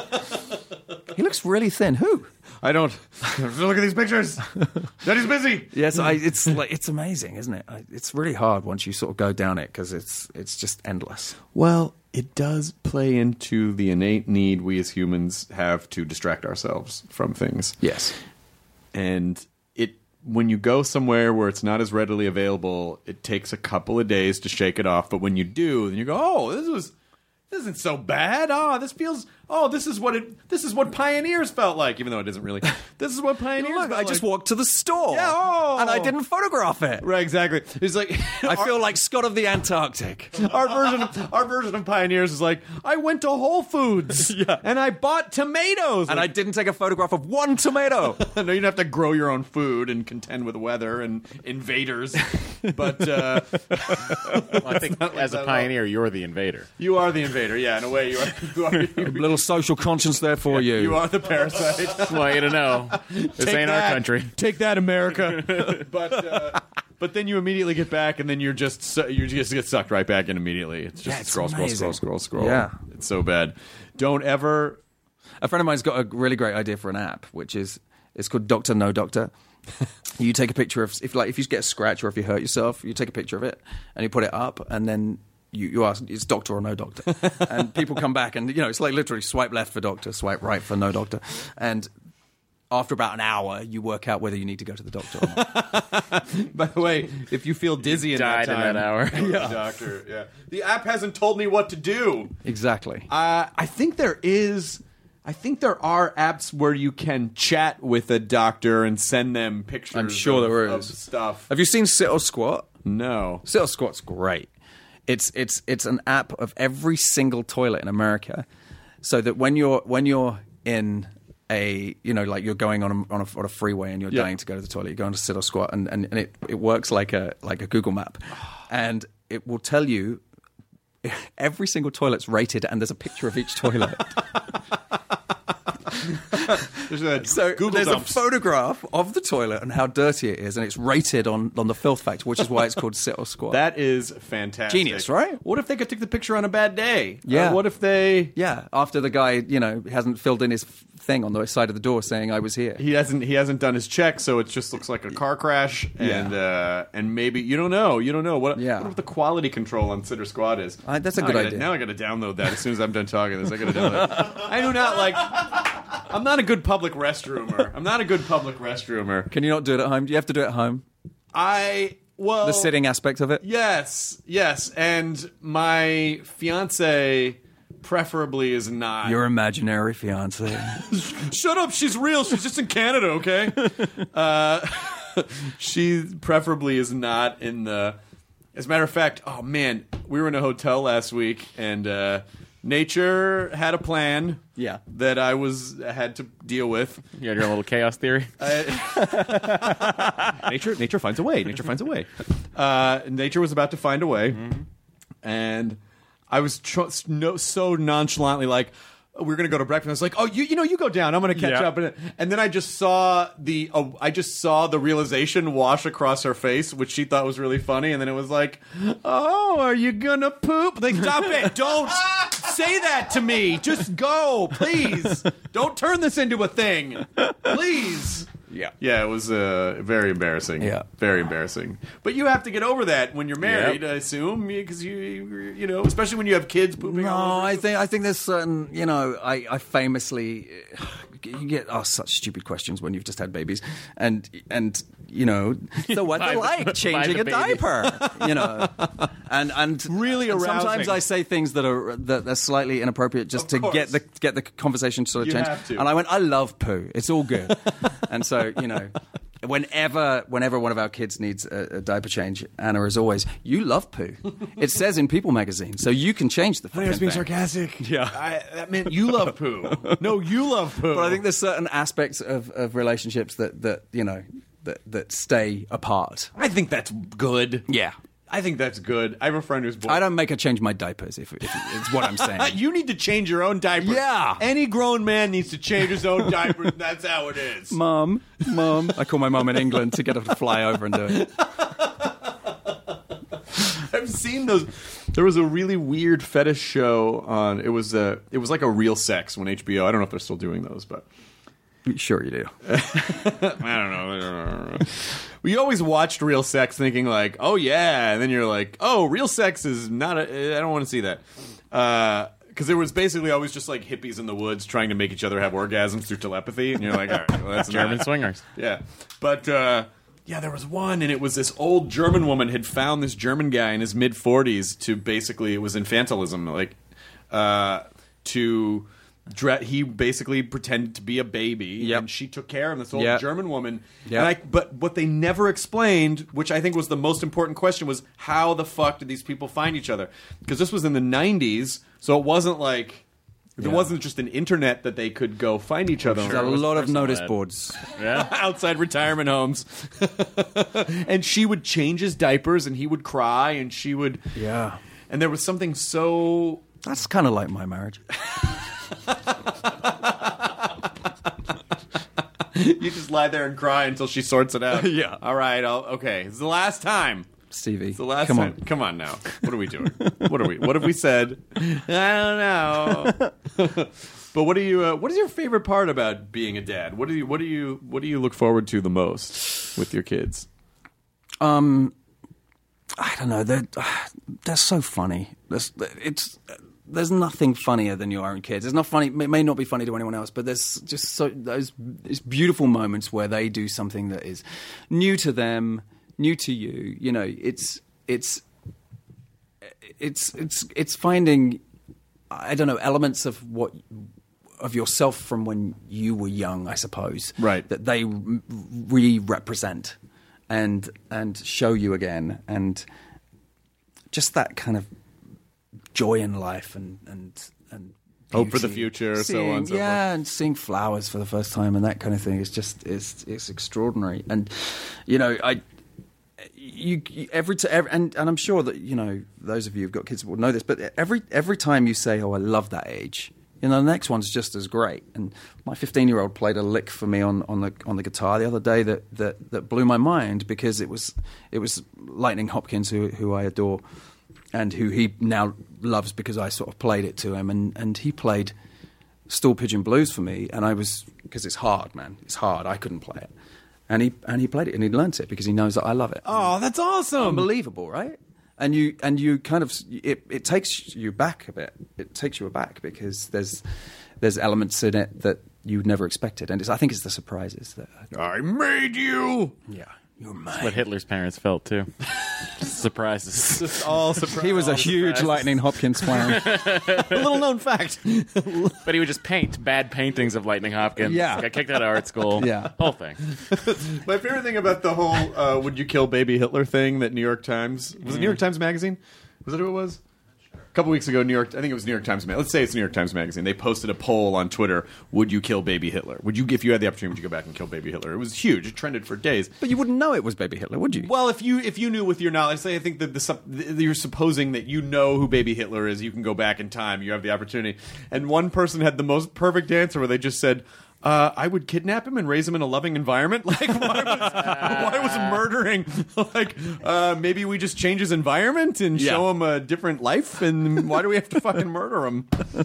Speaker 7: He looks really thin. Who?
Speaker 9: I don't. Look at these pictures. Daddy's busy.
Speaker 7: Yes, I, it's like it's amazing, isn't it? I, it's really hard once you sort of go down it because it's it's just endless.
Speaker 9: Well, it does play into the innate need we as humans have to distract ourselves from things.
Speaker 7: Yes,
Speaker 9: and it when you go somewhere where it's not as readily available, it takes a couple of days to shake it off. But when you do, then you go, "Oh, this was." This isn't so bad. Oh, this feels. Oh, this is what it. This is what pioneers felt like, even though it isn't really. This is what pioneers.
Speaker 7: Look,
Speaker 9: felt
Speaker 7: I just
Speaker 9: like.
Speaker 7: walked to the store.
Speaker 9: Yeah, oh.
Speaker 7: And I didn't photograph it.
Speaker 9: Right, exactly. It's like
Speaker 7: I feel like Scott of the Antarctic.
Speaker 9: our version. Of, our version of pioneers is like I went to Whole Foods
Speaker 7: yeah.
Speaker 9: and I bought tomatoes,
Speaker 7: and
Speaker 9: like,
Speaker 7: I didn't take a photograph of one tomato.
Speaker 9: No, you don't have to grow your own food and contend with weather and invaders. But uh,
Speaker 8: well, I think as a pioneer, you're the invader.
Speaker 9: You are the invader. Yeah, in a way, you are. You are
Speaker 7: A little social conscience there for you.
Speaker 9: You are the parasite.
Speaker 8: Just want you to know, this
Speaker 9: Take
Speaker 8: ain't
Speaker 9: that.
Speaker 8: our country.
Speaker 9: Take that, America. but uh, but then you immediately get back, and then you're just su- you just get sucked right back in immediately. It's just
Speaker 7: Yeah, it's
Speaker 9: scroll, scroll,
Speaker 7: amazing.
Speaker 9: scroll, scroll, scroll.
Speaker 7: Yeah.
Speaker 9: It's so bad. Don't ever.
Speaker 7: A friend of mine's got a really great idea for an app, which is it's called Doctor No Doctor. You take a picture of if like if you get a scratch or if you hurt yourself, you take a picture of it and you put it up, and then you, you ask it's doctor or no doctor, and people come back and you know it's like literally swipe left for doctor, swipe right for no doctor, and after about an hour you work out whether you need to go to the doctor or not.
Speaker 9: By the way, if you feel dizzy in
Speaker 8: died
Speaker 9: that time,
Speaker 8: in that hour.
Speaker 9: yeah. Doctor, yeah. The app hasn't told me what to do.
Speaker 7: Exactly.
Speaker 9: Uh, I think there is. I think there are apps where you can chat with a doctor and send them pictures.
Speaker 7: I'm sure
Speaker 9: of,
Speaker 7: there
Speaker 9: of
Speaker 7: is.
Speaker 9: stuff.
Speaker 7: Have you seen Sit or Squat?
Speaker 9: No.
Speaker 7: Sit or Squat's great. It's it's it's an app of every single toilet in America, so that when you're when you're in a you know like you're going on a, on a, on a freeway and you're
Speaker 9: Yeah.
Speaker 7: dying to go to the toilet, you're going to Sit or Squat, and, and, and it, it works like a like a Google map, and it will tell you every single toilet's rated, and there's a picture of each toilet.
Speaker 9: There's a
Speaker 7: So
Speaker 9: Google
Speaker 7: there's
Speaker 9: dumps.
Speaker 7: a photograph of the toilet and how dirty it is, and it's rated on, on the filth factor, which is why it's called Sit or Squat.
Speaker 9: That is fantastic.
Speaker 7: Genius, right?
Speaker 9: What if they could take the picture on a bad day?
Speaker 7: Yeah.
Speaker 9: Uh, what if they?
Speaker 7: Yeah, after the guy, you know, hasn't filled in his f- thing on the side of the door saying I was here.
Speaker 9: He hasn't. He hasn't done his check, so it just looks like a car crash. And uh, and maybe you don't know. You don't know what.
Speaker 7: Yeah.
Speaker 9: What if the quality control on Sit or Squat is?
Speaker 7: Uh, that's a
Speaker 9: Now
Speaker 7: good
Speaker 9: I gotta-
Speaker 7: idea.
Speaker 9: Now I got to download that as soon as I'm done talking this. I got to download. it. I do not like. I'm not a good public restroomer. I'm not a good public restroomer.
Speaker 7: Can you not do it at home? Do you have to do it at home?
Speaker 9: I well
Speaker 7: The sitting aspect of it?
Speaker 9: Yes, yes, and my fiance preferably is not.
Speaker 7: Your imaginary fiance.
Speaker 9: Shut up, she's real. She's just in Canada, okay? uh, she preferably is not in the. As a matter of fact, oh man, we were in a hotel last week, and uh, nature had a plan.
Speaker 7: Yeah.
Speaker 9: That I was had to deal with.
Speaker 8: You had your own little chaos theory.
Speaker 9: nature, nature finds a way. Nature finds a way. Uh, nature was about to find a way,
Speaker 8: Mm-hmm.
Speaker 9: and I was tr- no, so nonchalantly like, we were going to go to breakfast. I was like, oh, you, you know, you go down. I'm going to catch
Speaker 8: Yeah.
Speaker 9: up. And, and then I just saw the, uh, I just saw the realization wash across her face, which she thought was really funny. And then it was like, oh, are you going to poop? Like, stop it. Don't say that to me. Just go, please. Don't turn this into a thing. Please.
Speaker 7: Yeah.
Speaker 9: Yeah, it was uh, very embarrassing.
Speaker 7: Yeah.
Speaker 9: Very embarrassing. But you have to get over that when you're married, I assume, because you, you know, especially when you have kids pooping
Speaker 7: No,
Speaker 9: all over.
Speaker 7: I think I think there's certain, you know, I, I famously you get asked such stupid questions when you've just had babies, and and you know, so what they like changing a
Speaker 8: baby.
Speaker 7: diaper, you know, and and
Speaker 9: Really
Speaker 7: and
Speaker 9: arousing.
Speaker 7: sometimes I say things that are that are slightly inappropriate just to
Speaker 9: Of course.
Speaker 7: get the get the conversation sort of
Speaker 9: You
Speaker 7: changed.
Speaker 9: have to.
Speaker 7: And I went, I love poo. It's all good. And so, you know, whenever whenever one of our kids needs a, a diaper change, Anna is always, you love poo. It says in People magazine, so you can change the
Speaker 9: I
Speaker 7: fucking
Speaker 9: was being
Speaker 7: thing.
Speaker 9: sarcastic.
Speaker 7: Yeah.
Speaker 9: I, that meant you love poo. No, you love poo.
Speaker 7: But I think there's certain aspects of, of relationships that, that you know that that stay apart.
Speaker 9: I think that's good.
Speaker 7: Yeah.
Speaker 9: I think that's good. I have a friend who's born.
Speaker 7: I don't make her change my diapers, if, if it's what I'm saying.
Speaker 9: You need to change your own diaper.
Speaker 7: Yeah.
Speaker 9: Any grown man needs to change his own diaper. That's how it is.
Speaker 7: Mum, mum. I call my mum in England to get her to fly over and do it.
Speaker 9: I've seen those. There was a really weird fetish show on. It was a. It was like a Real Sex on H B O. I don't know if they're still doing those, but
Speaker 7: Sure you do.
Speaker 9: I don't know. I don't know. We always watched Real Sex thinking like, oh yeah, and then you're like, oh, Real Sex is not. A, I don't want to see that. Uh, Because there was basically always just like hippies in the woods trying to make each other have orgasms through telepathy, and you're like, all right, well, that's
Speaker 8: German
Speaker 9: not.
Speaker 8: swingers.
Speaker 9: Yeah, but uh, yeah, there was one, and it was this old German woman had found this German guy in his mid forties to basically it was infantilism, like uh, to. Dre- he basically pretended to be a baby,
Speaker 7: Yep.
Speaker 9: and she took care of this old
Speaker 7: Yep.
Speaker 9: German woman.
Speaker 7: Yep.
Speaker 9: And I, but what they never explained, which I think was the most important question, was how the fuck did these people find each other? Because this was in the nineties, so it wasn't like there
Speaker 7: Yeah.
Speaker 9: wasn't just an internet that they could go find each other.
Speaker 7: There's a
Speaker 9: on.
Speaker 7: lot of
Speaker 8: personal
Speaker 7: notice
Speaker 8: ed.
Speaker 7: boards.
Speaker 8: Yeah.
Speaker 9: Outside retirement homes, and she would change his diapers, and he would cry, and she would.
Speaker 7: Yeah.
Speaker 9: And there was something so.
Speaker 7: That's kind of like my marriage.
Speaker 9: You just lie there and cry until she sorts it out.
Speaker 7: Yeah.
Speaker 9: All right. I'll, okay. It's the last time.
Speaker 7: Stevie,
Speaker 9: It's the last
Speaker 7: come
Speaker 9: time.
Speaker 7: on.
Speaker 9: Come on now. What are we doing? What are we? What have we said? I don't know. But what do you? Uh, what is your favorite part about being a dad? What do you? What do you? What do you look forward to the most with your kids?
Speaker 7: Um, I don't know. They're they're so funny. There's, it's there's nothing funnier than your own kids. It's not funny. It may not be funny to anyone else, but there's just so those these beautiful moments where they do something that is new to them, new to you. You know, it's it's it's it's it's finding I don't know elements of what. Of yourself from when you were young, I suppose.
Speaker 9: Right.
Speaker 7: That they re-represent and and show you again, and just that kind of joy in life and and and
Speaker 9: Hope for the
Speaker 7: beauty.
Speaker 9: future, so
Speaker 7: Seeing-
Speaker 9: on and so
Speaker 7: yeah,
Speaker 9: forth.
Speaker 7: and seeing flowers for the first time and that kind of thing is just it's it's extraordinary. And you know, I. You, you every, t- every and and I'm sure that you know those of you who've got kids will know this, but every every time you say, "Oh, I love that age," you know, the next one's just as great. And my fifteen-year-old played a lick for me on, on the on the guitar the other day that, that, that blew my mind because it was it was Lightning Hopkins, who who I adore, and who he now loves because I sort of played it to him, and, and he played Stool Pigeon Blues for me, and I was because it's hard, man, it's hard. I couldn't play it, and he and he played it and he learnt it because he knows that I love it.
Speaker 9: Oh, that's awesome!
Speaker 7: Unbelievable, right? And you and you kind of it, it takes you back a bit. It takes you aback because there's there's elements in it that you'd never expected, and it's, I think it's the surprises that.
Speaker 9: I made you.
Speaker 7: Yeah, you're
Speaker 8: That's
Speaker 7: mine.
Speaker 8: what Hitler's parents felt too. Surprises.
Speaker 9: Just all surprise.
Speaker 7: He was a
Speaker 9: all
Speaker 7: huge
Speaker 9: surprises.
Speaker 7: Lightning Hopkins fan.
Speaker 9: A little known fact.
Speaker 8: But he would just paint bad paintings of Lightning Hopkins.
Speaker 7: Yeah.
Speaker 8: Got kicked out of art school.
Speaker 7: Yeah.
Speaker 8: Whole thing.
Speaker 9: My favorite thing about the whole uh, "Would you kill baby Hitler" thing that New York Times was it New York Times Magazine? Was it who it was? A couple weeks ago, New York. I think it was New York Times. Let's say it's New York Times Magazine. They posted a poll on Twitter: "Would you kill baby Hitler? Would you, if you had the opportunity, would you go back and kill baby Hitler?" It was huge. It trended for days.
Speaker 7: But you wouldn't know it was Baby Hitler, would you?
Speaker 9: Well, if you if you knew with your knowledge, say I think that the, sup- the you're supposing that you know who baby Hitler is, you can go back in time. You have the opportunity. And one person had the most perfect answer where they just said, Uh, I would kidnap him and raise him in a loving environment. Like, why was, why was murdering? Like, uh, maybe we just change his environment and
Speaker 7: Yeah.
Speaker 9: show him a different life. And why do we have to fucking murder him?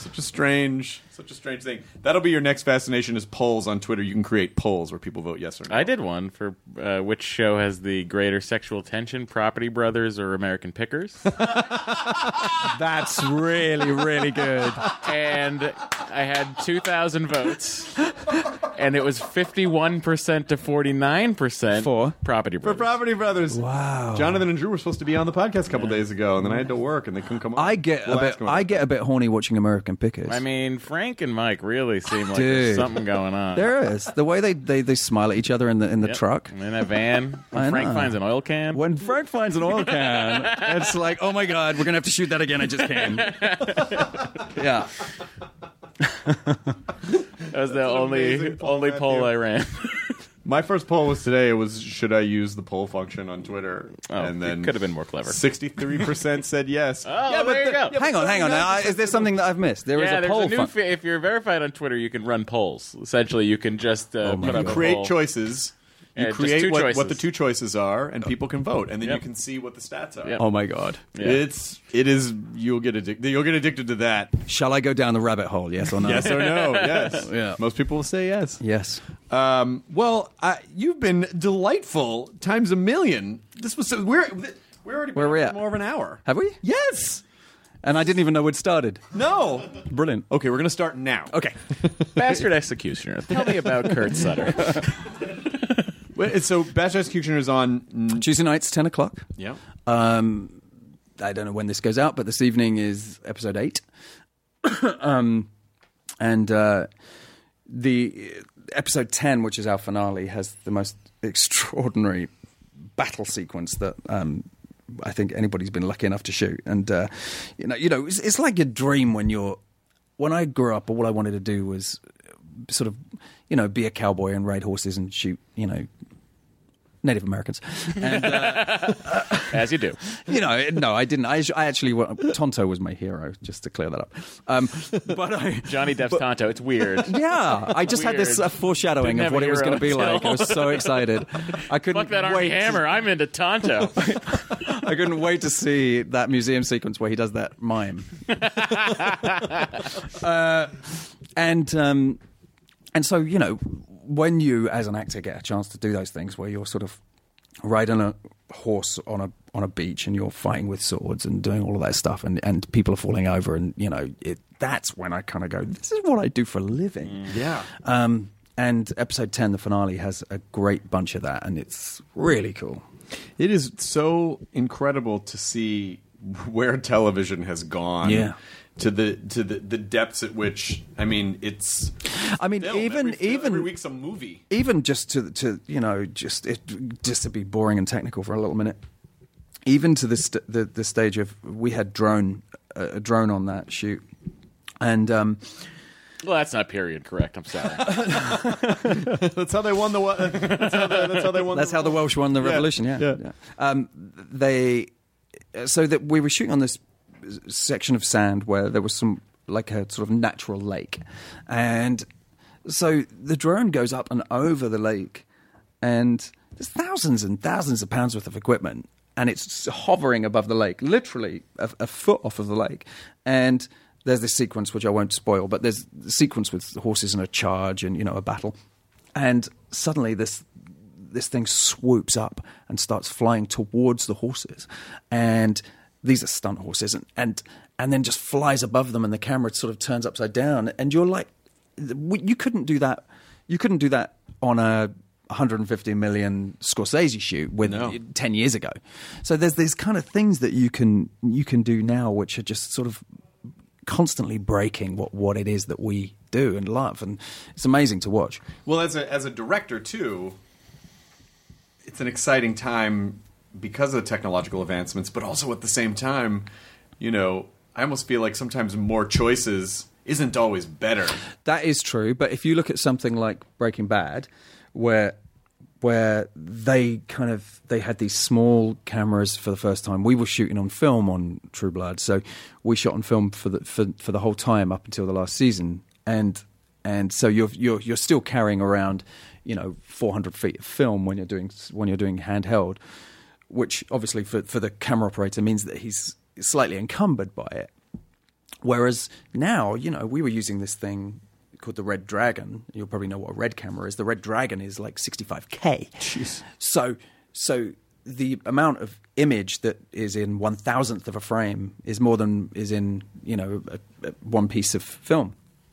Speaker 9: Such a strange, such a strange thing. That'll be your next fascination is polls on Twitter. You can create polls where people vote yes or no.
Speaker 8: I did one for uh, which show has the greater sexual tension, Property Brothers or American Pickers.
Speaker 7: That's really, really good.
Speaker 8: And I had two thousand votes, and it was fifty-one percent to forty-nine percent
Speaker 7: For?
Speaker 8: Property
Speaker 9: For
Speaker 8: Brothers.
Speaker 9: Property Brothers.
Speaker 7: Wow.
Speaker 9: Jonathan and Drew were supposed to be on the podcast a couple days ago, and then I had to work, and they couldn't come on.
Speaker 7: I get
Speaker 9: We'll
Speaker 7: a bit.
Speaker 9: ask them
Speaker 7: I
Speaker 9: about
Speaker 7: get a bit horny watching American Pickers.
Speaker 8: I mean, Frank and Mike really seem like
Speaker 7: Dude.
Speaker 8: there's something going on.
Speaker 7: there is the way they, they, they smile at each other in the in the
Speaker 8: Yep.
Speaker 7: truck.
Speaker 8: In that van. When
Speaker 7: I
Speaker 8: Frank
Speaker 7: know.
Speaker 8: finds an oil can.
Speaker 7: When Frank finds an oil can, it's like, oh my god, we're gonna have to shoot that again. I just came. Yeah.
Speaker 8: That was the only
Speaker 9: amazing poll,
Speaker 8: only
Speaker 9: Matthew.
Speaker 8: poll I ran.
Speaker 9: My first poll was today. It was should I use the poll function on Twitter?
Speaker 8: Oh,
Speaker 9: and then
Speaker 8: it could have been more clever.
Speaker 9: Sixty-three percent said yes.
Speaker 8: Oh, there you go.
Speaker 7: Hang on, hang on. Now, is there something that I've missed? There is
Speaker 8: yeah,
Speaker 7: a
Speaker 8: there's
Speaker 7: poll.
Speaker 8: a new
Speaker 7: fun-
Speaker 8: fa- if you're verified on Twitter, you can run polls. Essentially, you can just uh, put
Speaker 9: You
Speaker 8: up a
Speaker 9: create
Speaker 8: poll.
Speaker 9: choices. You
Speaker 8: Yeah, just
Speaker 9: create
Speaker 8: two
Speaker 9: what,
Speaker 8: choices.
Speaker 9: what the two choices are, and people can vote, and then
Speaker 8: Yep.
Speaker 9: you can see what the stats are.
Speaker 8: Yep.
Speaker 7: Oh my god.
Speaker 8: Yeah.
Speaker 9: It's it is you'll get addicted. You'll get addicted to that.
Speaker 7: Shall I go down the rabbit hole? Yes or no?
Speaker 9: Yes or no? Yes.
Speaker 7: Yeah.
Speaker 9: Most people will say yes.
Speaker 7: Yes.
Speaker 9: Um, well, uh, you've been delightful times a million. This was so, we're we're already
Speaker 7: Where are we
Speaker 9: been
Speaker 7: at?
Speaker 9: more of an hour.
Speaker 7: Have we?
Speaker 9: Yes.
Speaker 7: And I didn't even know we'd started.
Speaker 9: No.
Speaker 7: Brilliant.
Speaker 9: Okay, we're gonna start now.
Speaker 7: Okay.
Speaker 8: Bastard Executioner. Tell me about Kurt Sutter.
Speaker 9: Wait, so Bastard Executioner is on. mm,
Speaker 7: Tuesday nights, ten o'clock.
Speaker 9: Yeah.
Speaker 7: Um, I don't know when this goes out, but this evening is episode eight. um, and uh, the episode ten, which is our finale, has the most extraordinary battle sequence that um, I think anybody's been lucky enough to shoot. And uh, you know, you know, it's, it's like your dream when you're. When I grew up, all I wanted to do was sort of, you know, be a cowboy and ride horses and shoot, you know, Native Americans. And, uh,
Speaker 8: As you do.
Speaker 7: you know, no, I didn't. I, I actually, Tonto was my hero, just to clear that up. Um, but I,
Speaker 8: Johnny Depp's Tonto. It's weird.
Speaker 7: yeah, I just had this
Speaker 8: Weird.
Speaker 7: uh, foreshadowing
Speaker 8: Didn't
Speaker 7: of
Speaker 8: have
Speaker 7: what
Speaker 8: a
Speaker 7: it was going to be
Speaker 8: hero
Speaker 7: like. I was so excited. I couldn't
Speaker 8: Fuck that Army
Speaker 7: wait.
Speaker 8: Hammer. I'm into Tonto.
Speaker 7: I couldn't wait to see that museum sequence where he does that mime. uh, and um, and so, you know, when you as an actor get a chance to do those things where you're sort of riding a horse on a on a beach and you're fighting with swords and doing all of that stuff, and, and people are falling over, and you know, it, that's when I kind of go, this is what I do for a living.
Speaker 9: Yeah.
Speaker 7: Um, and episode ten, the finale, has a great bunch of that, and it's really cool.
Speaker 9: It is so incredible to see where television has gone.
Speaker 7: Yeah.
Speaker 9: To the to the, the depths at which I mean it's.
Speaker 7: I mean,
Speaker 9: film.
Speaker 7: even
Speaker 9: every,
Speaker 7: even
Speaker 9: every week's a movie.
Speaker 7: even just to to you know just it, just to be boring and technical for a little minute, even to the st- the, the stage of we had drone uh, a drone on that shoot, and um,
Speaker 8: Well, that's not period correct. I'm sorry.
Speaker 9: That's how they won the. wa- That's how, they, that's how they won.
Speaker 7: that's
Speaker 9: the,
Speaker 7: how the Welsh won the revolution. Yeah,
Speaker 9: yeah.
Speaker 7: yeah. Um, they so that we were shooting on this section of sand where there was some like a sort of natural lake, and so the drone goes up and over the lake, and there's thousands and thousands of pounds worth of equipment, and it's hovering above the lake, literally a, a foot off of the lake, and there's this sequence which I won't spoil, but there's the sequence with horses and a charge and, you know, a battle, and suddenly this this thing swoops up and starts flying towards the horses, and these are stunt horses, and, and and then just flies above them, and the camera sort of turns upside down, and you're like, you couldn't do that. You couldn't do that on a one hundred fifty million Scorsese shoot with
Speaker 9: No.
Speaker 7: ten years ago. So there's these kind of things that you can you can do now, which are just sort of constantly breaking what, what it is that we do and love, and it's amazing to watch.
Speaker 9: Well, as a as a director too, it's an exciting time because of the technological advancements, but also at the same time, you know, I almost feel like sometimes more choices isn't always better.
Speaker 7: That is true, but if you look at something like Breaking Bad, where where they kind of they had these small cameras for the first time. We were shooting on film on True Blood, so we shot on film for the for, for the whole time up until the last season, and and so you're you're you're still carrying around, you know, four hundred feet of film when you're doing when you're doing handheld, which obviously for for the camera operator means that he's slightly encumbered by it. Whereas now, you know, we were using this thing called the Red Dragon. You'll probably know what a Red camera is. The Red Dragon is like sixty-five K.
Speaker 9: Jeez.
Speaker 7: So, so the amount of image that is in one thousandth of a frame is more than is in, you know, a, a, one piece of film.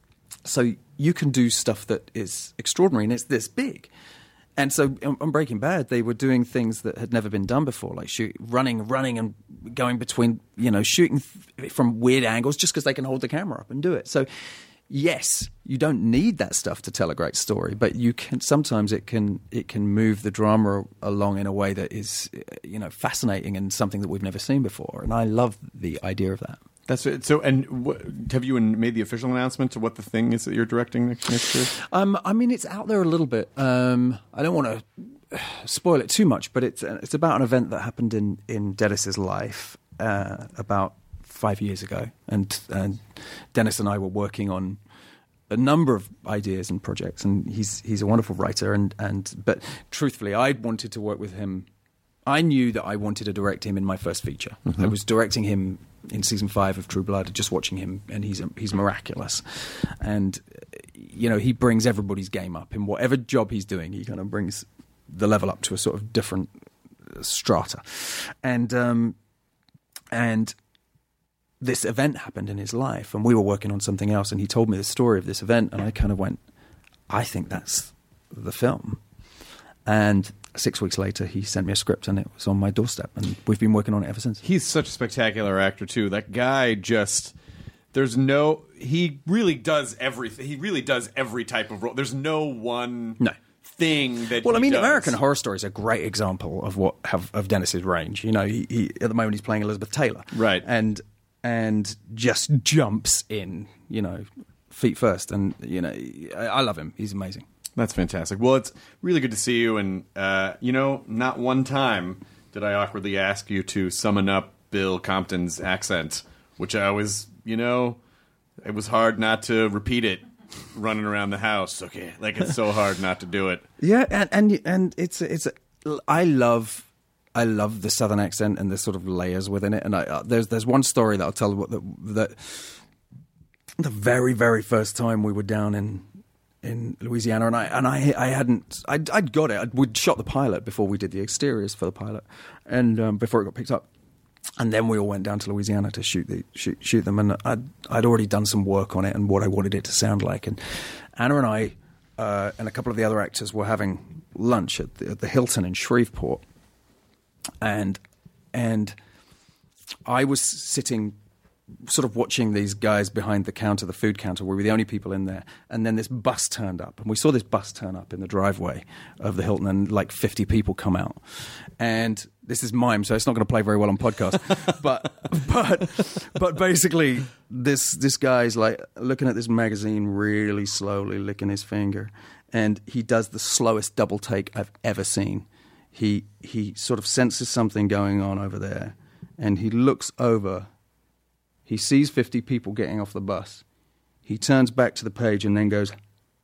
Speaker 7: So you can do stuff that is extraordinary, and it's this big. And so on Breaking Bad, they were doing things that had never been done before, like shoot, running, running, and going between, you know, shooting th- from weird angles just because they can hold the camera up and do it. So, yes, you don't need that stuff to tell a great story, but you can. Sometimes it can it can move the drama along in a way that is, you know, fascinating and something that we've never seen before. And I love the idea of that.
Speaker 9: That's it. So, and what, have you made the official announcement to what the thing is that you're directing next, next year?
Speaker 7: Um, I mean, it's out there a little bit. Um, I don't want to spoil it too much, but it's it's about an event that happened in in Dennis's life uh, about five years ago, and and Dennis and I were working on a number of ideas and projects, and he's he's a wonderful writer, and and but truthfully, I wanted to work with him. I knew that I wanted to direct him in my first feature. Mm-hmm. I was directing him in season five of True Blood, just watching him, and he's he's miraculous. And, you know, he brings everybody's game up. In whatever job he's doing, he kind of brings the level up to a sort of different strata. And um, and this event happened in his life, and we were working on something else, and he told me the story of this event, and I kind of went, I think that's the film. And six weeks later, he sent me a script, and it was on my doorstep, and we've been working on it ever since.
Speaker 9: He's such a spectacular actor, too. That guy just... There's no... He really does everything. He really does every type of role. There's no one
Speaker 7: no.
Speaker 9: thing that
Speaker 7: Well,
Speaker 9: he
Speaker 7: I mean,
Speaker 9: does.
Speaker 7: American Horror Story is a great example of what have, of Dennis's range. You know, he, he at the moment he's playing Elizabeth Taylor.
Speaker 9: Right.
Speaker 7: And, and just jumps in, you know, feet first. And, you know, I, I love him. He's amazing.
Speaker 9: That's fantastic. Well, it's really good to see you. And, uh, you know, not one time did I awkwardly ask you to summon up Bill Compton's accent, which I was, you know, it was hard not to repeat it running around the house. Okay, like it's so hard not to do it.
Speaker 7: Yeah, and and, and it's it's I love I love the Southern accent and the sort of layers within it. And I, uh, there's there's one story that I'll tell what the, that the very very first time we were down in. in Louisiana, and I and I I hadn't I'd, I'd got it. I'd, we'd shot the pilot before we did the exteriors for the pilot, and um, before it got picked up, and then we all went down to Louisiana to shoot the shoot shoot them. And I'd I'd already done some work on it and what I wanted it to sound like. And Anna and I uh, and a couple of the other actors were having lunch at the, at the Hilton in Shreveport, and and I was sitting. Sort of watching these guys behind the counter, the food counter. We were the only people in there. And then this bus turned up. And we saw this bus turn up in the driveway of the Hilton, and like fifty people come out. And this is mime, so it's not going to play very well on podcast. but but but basically, this this guy's like looking at this magazine really slowly, licking his finger. And he does the slowest double take I've ever seen. He he sort of senses something going on over there. And he looks over. He sees fifty people getting off the bus. He turns back to the page and then goes...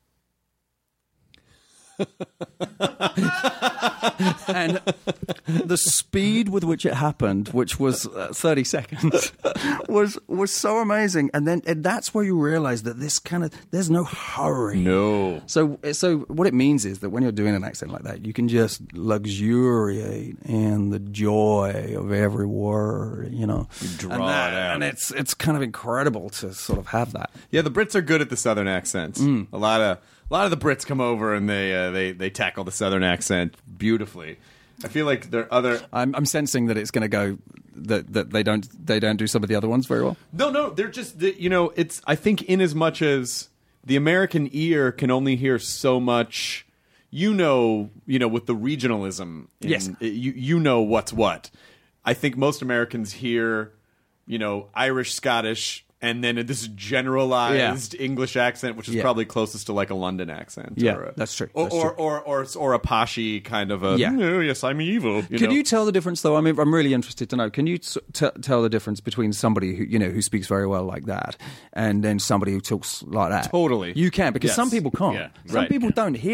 Speaker 7: and the speed with which it happened, which was uh, thirty seconds, was was so amazing. And then and that's where you realize that this kind of there's no hurry.
Speaker 9: No.
Speaker 7: So so what it means is that when you're doing an accent like that, you can just luxuriate in the joy of every word. You know,
Speaker 9: you draw
Speaker 7: and that,
Speaker 9: it out,
Speaker 7: and it's it's kind of incredible to sort of have that.
Speaker 9: Yeah, the Brits are good at the Southern accents. Mm. A lot of. A lot of the Brits come over and they uh, they they tackle the Southern accent beautifully. I feel like there are other.
Speaker 7: I'm, I'm sensing that it's going to go that that they don't they don't do some of the other ones very well.
Speaker 9: No, no, they're just you know it's. I think in as much as the American ear can only hear so much, you know, you know, with the regionalism. In,
Speaker 7: yes,
Speaker 9: you you know what's what. I think most Americans hear, you know, Irish, Scottish. And then this generalized yeah. English accent, which is yeah. probably closest to like a London accent.
Speaker 7: Yeah,
Speaker 9: or a,
Speaker 7: that's true.
Speaker 9: Or
Speaker 7: that's
Speaker 9: or,
Speaker 7: true.
Speaker 9: or or or a poshy kind of a.
Speaker 7: Yeah.
Speaker 9: Oh, yes, I'm evil. You
Speaker 7: Can
Speaker 9: know?
Speaker 7: you tell the difference, though? I mean, I'm really interested to know. Can you t- t- tell the difference between somebody who you know who speaks very well like that, and then somebody who talks like that?
Speaker 9: Totally,
Speaker 7: you can because
Speaker 9: yes.
Speaker 7: some people can't.
Speaker 9: Yeah.
Speaker 7: Some
Speaker 9: right.
Speaker 7: people don't hear it.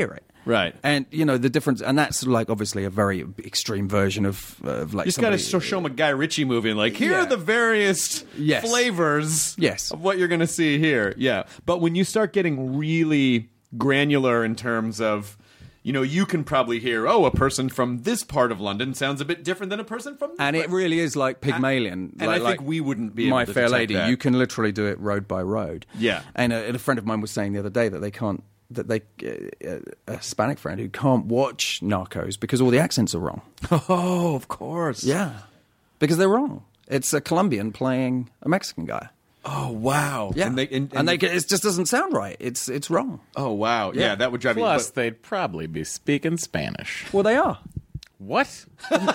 Speaker 9: Right.
Speaker 7: And, you know, the difference, and that's like obviously a very extreme version of, of like.
Speaker 9: You just got to
Speaker 7: somebody-
Speaker 9: show them a Guy Ritchie movie and like, here
Speaker 7: Yeah.
Speaker 9: are the various
Speaker 7: Yes.
Speaker 9: flavors
Speaker 7: Yes.
Speaker 9: of what you're going to see here. Yeah. But when you start getting really granular in terms of, you know, you can probably hear, oh, a person from this part of London sounds a bit different than a person from this
Speaker 7: And it
Speaker 9: part.
Speaker 7: really is like Pygmalion.
Speaker 9: And
Speaker 7: like,
Speaker 9: I think
Speaker 7: like
Speaker 9: we wouldn't be able
Speaker 7: My
Speaker 9: to
Speaker 7: Fair
Speaker 9: detect
Speaker 7: Lady.
Speaker 9: that.
Speaker 7: You can literally do it road by road.
Speaker 9: Yeah.
Speaker 7: And a, and a friend of mine was saying the other day that they can't, that they, uh, a Hispanic friend who can't watch Narcos because all the accents are wrong.
Speaker 9: Oh, of course.
Speaker 7: Yeah. Because they're wrong. It's a Colombian playing a Mexican guy.
Speaker 9: Oh, wow.
Speaker 7: Yeah.
Speaker 9: And, they, and,
Speaker 7: and they, it just doesn't sound right. It's it's wrong.
Speaker 9: Oh, wow. Yeah,
Speaker 7: Yeah.
Speaker 9: that would drive
Speaker 8: Plus,
Speaker 9: me.
Speaker 8: they'd probably be speaking Spanish.
Speaker 7: Well, they are.
Speaker 8: What?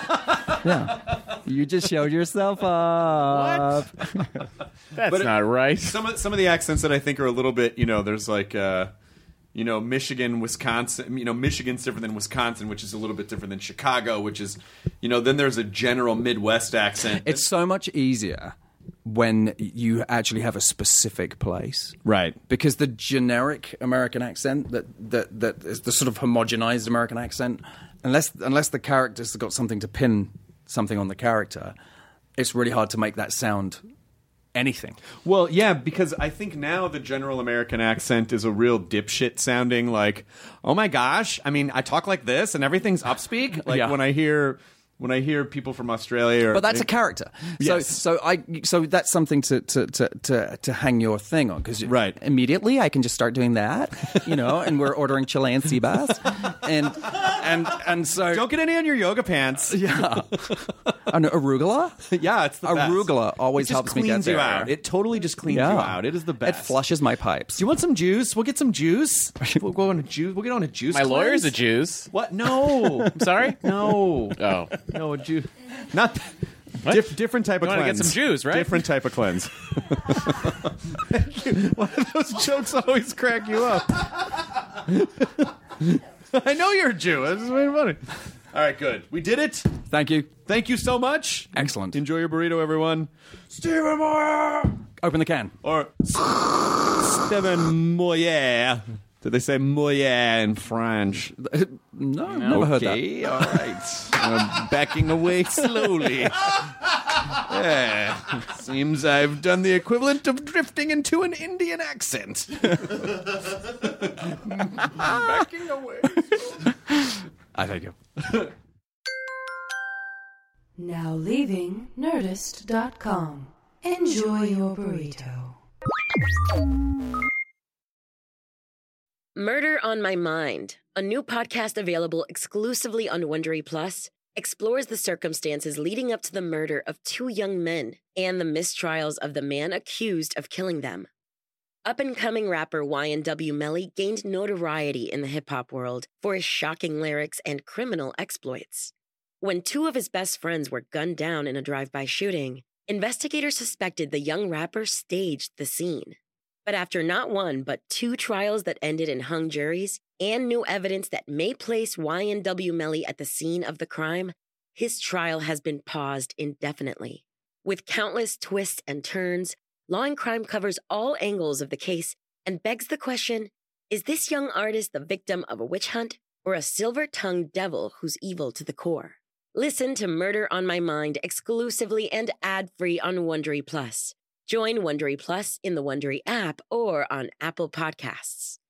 Speaker 7: Yeah. You just showed yourself up.
Speaker 8: That's
Speaker 9: But it-
Speaker 8: not right.
Speaker 9: Some of some of the accents that I think are a little bit, you know, there's like, uh, you know, Michigan, Wisconsin. You know, Michigan's different than Wisconsin, which is a little bit different than Chicago, which is, you know, then there's a general Midwest accent.
Speaker 7: It's so much easier when you actually have a specific place.
Speaker 9: Right.
Speaker 7: Because the generic American accent, that, that, that is the sort of homogenized American accent, unless unless the character's got something to pin something on the character, it's really hard to make that sound anything.
Speaker 9: Well, yeah, because I think now the general American accent is a real dipshit sounding like, oh my gosh, I mean, I talk like this and everything's upspeak. Like
Speaker 7: Yeah.
Speaker 9: when I hear when I hear people from Australia or
Speaker 7: But that's a character. So
Speaker 9: Yes.
Speaker 7: so I so that's something to to to to, to hang your thing on, because
Speaker 9: Right.
Speaker 7: immediately I can just start doing that, you know, and we're ordering Chilean sea bass, and and and so
Speaker 9: Don't get any on your yoga pants.
Speaker 7: yeah, an arugula.
Speaker 9: Yeah, it's the best.
Speaker 7: Arugula always
Speaker 9: It just
Speaker 7: helps me
Speaker 9: cleans
Speaker 7: get
Speaker 9: you
Speaker 7: there.
Speaker 9: out. It totally just cleans
Speaker 7: Yeah.
Speaker 9: you out. It is the best.
Speaker 7: It flushes my pipes.
Speaker 9: Do you want some juice? We'll get some juice. We'll go on a juice. We'll get on a juice.
Speaker 8: My lawyer's a
Speaker 9: cleanse.
Speaker 8: Jews.
Speaker 9: What? No.
Speaker 8: I'm sorry?
Speaker 9: No.
Speaker 8: Oh.
Speaker 9: No, a Jew. Not diff, different type
Speaker 8: You
Speaker 9: of
Speaker 8: wanna get
Speaker 9: cleanse.
Speaker 8: some Jews, right?
Speaker 9: Different type of cleanse. Why do those jokes always crack you up? I know you're a Jew. That's just very funny. All right, good. We did it.
Speaker 7: Thank you.
Speaker 9: Thank you so much.
Speaker 7: Excellent.
Speaker 9: Enjoy your burrito, everyone. Stephen Moyer.
Speaker 7: Open the can.
Speaker 9: Or Stephen Moyer. Did they say Moyer in French?
Speaker 7: No, never heard that.
Speaker 9: Okay, all right. I'm backing away slowly. Yeah. Seems I've done the equivalent of drifting into an Indian accent. Backing away.
Speaker 7: I thank you.
Speaker 6: Now leaving Nerdist dot com. Enjoy your burrito.
Speaker 11: Murder on My Mind, a new podcast available exclusively on Wondery Plus, explores the circumstances leading up to the murder of two young men and the mistrials of the man accused of killing them. Up-and-coming rapper Y N W Melly gained notoriety in the hip-hop world for his shocking lyrics and criminal exploits. When two of his best friends were gunned down in a drive-by shooting, investigators suspected the young rapper staged the scene. But after not one, but two trials that ended in hung juries and new evidence that may place Y N W Melly at the scene of the crime, his trial has been paused indefinitely. With countless twists and turns, Law and Crime covers all angles of the case and begs the question, is this young artist the victim of a witch hunt or a silver-tongued devil who's evil to the core? Listen to Murder on My Mind exclusively and ad-free on Wondery Plus. Join Wondery Plus in the Wondery app or on Apple Podcasts.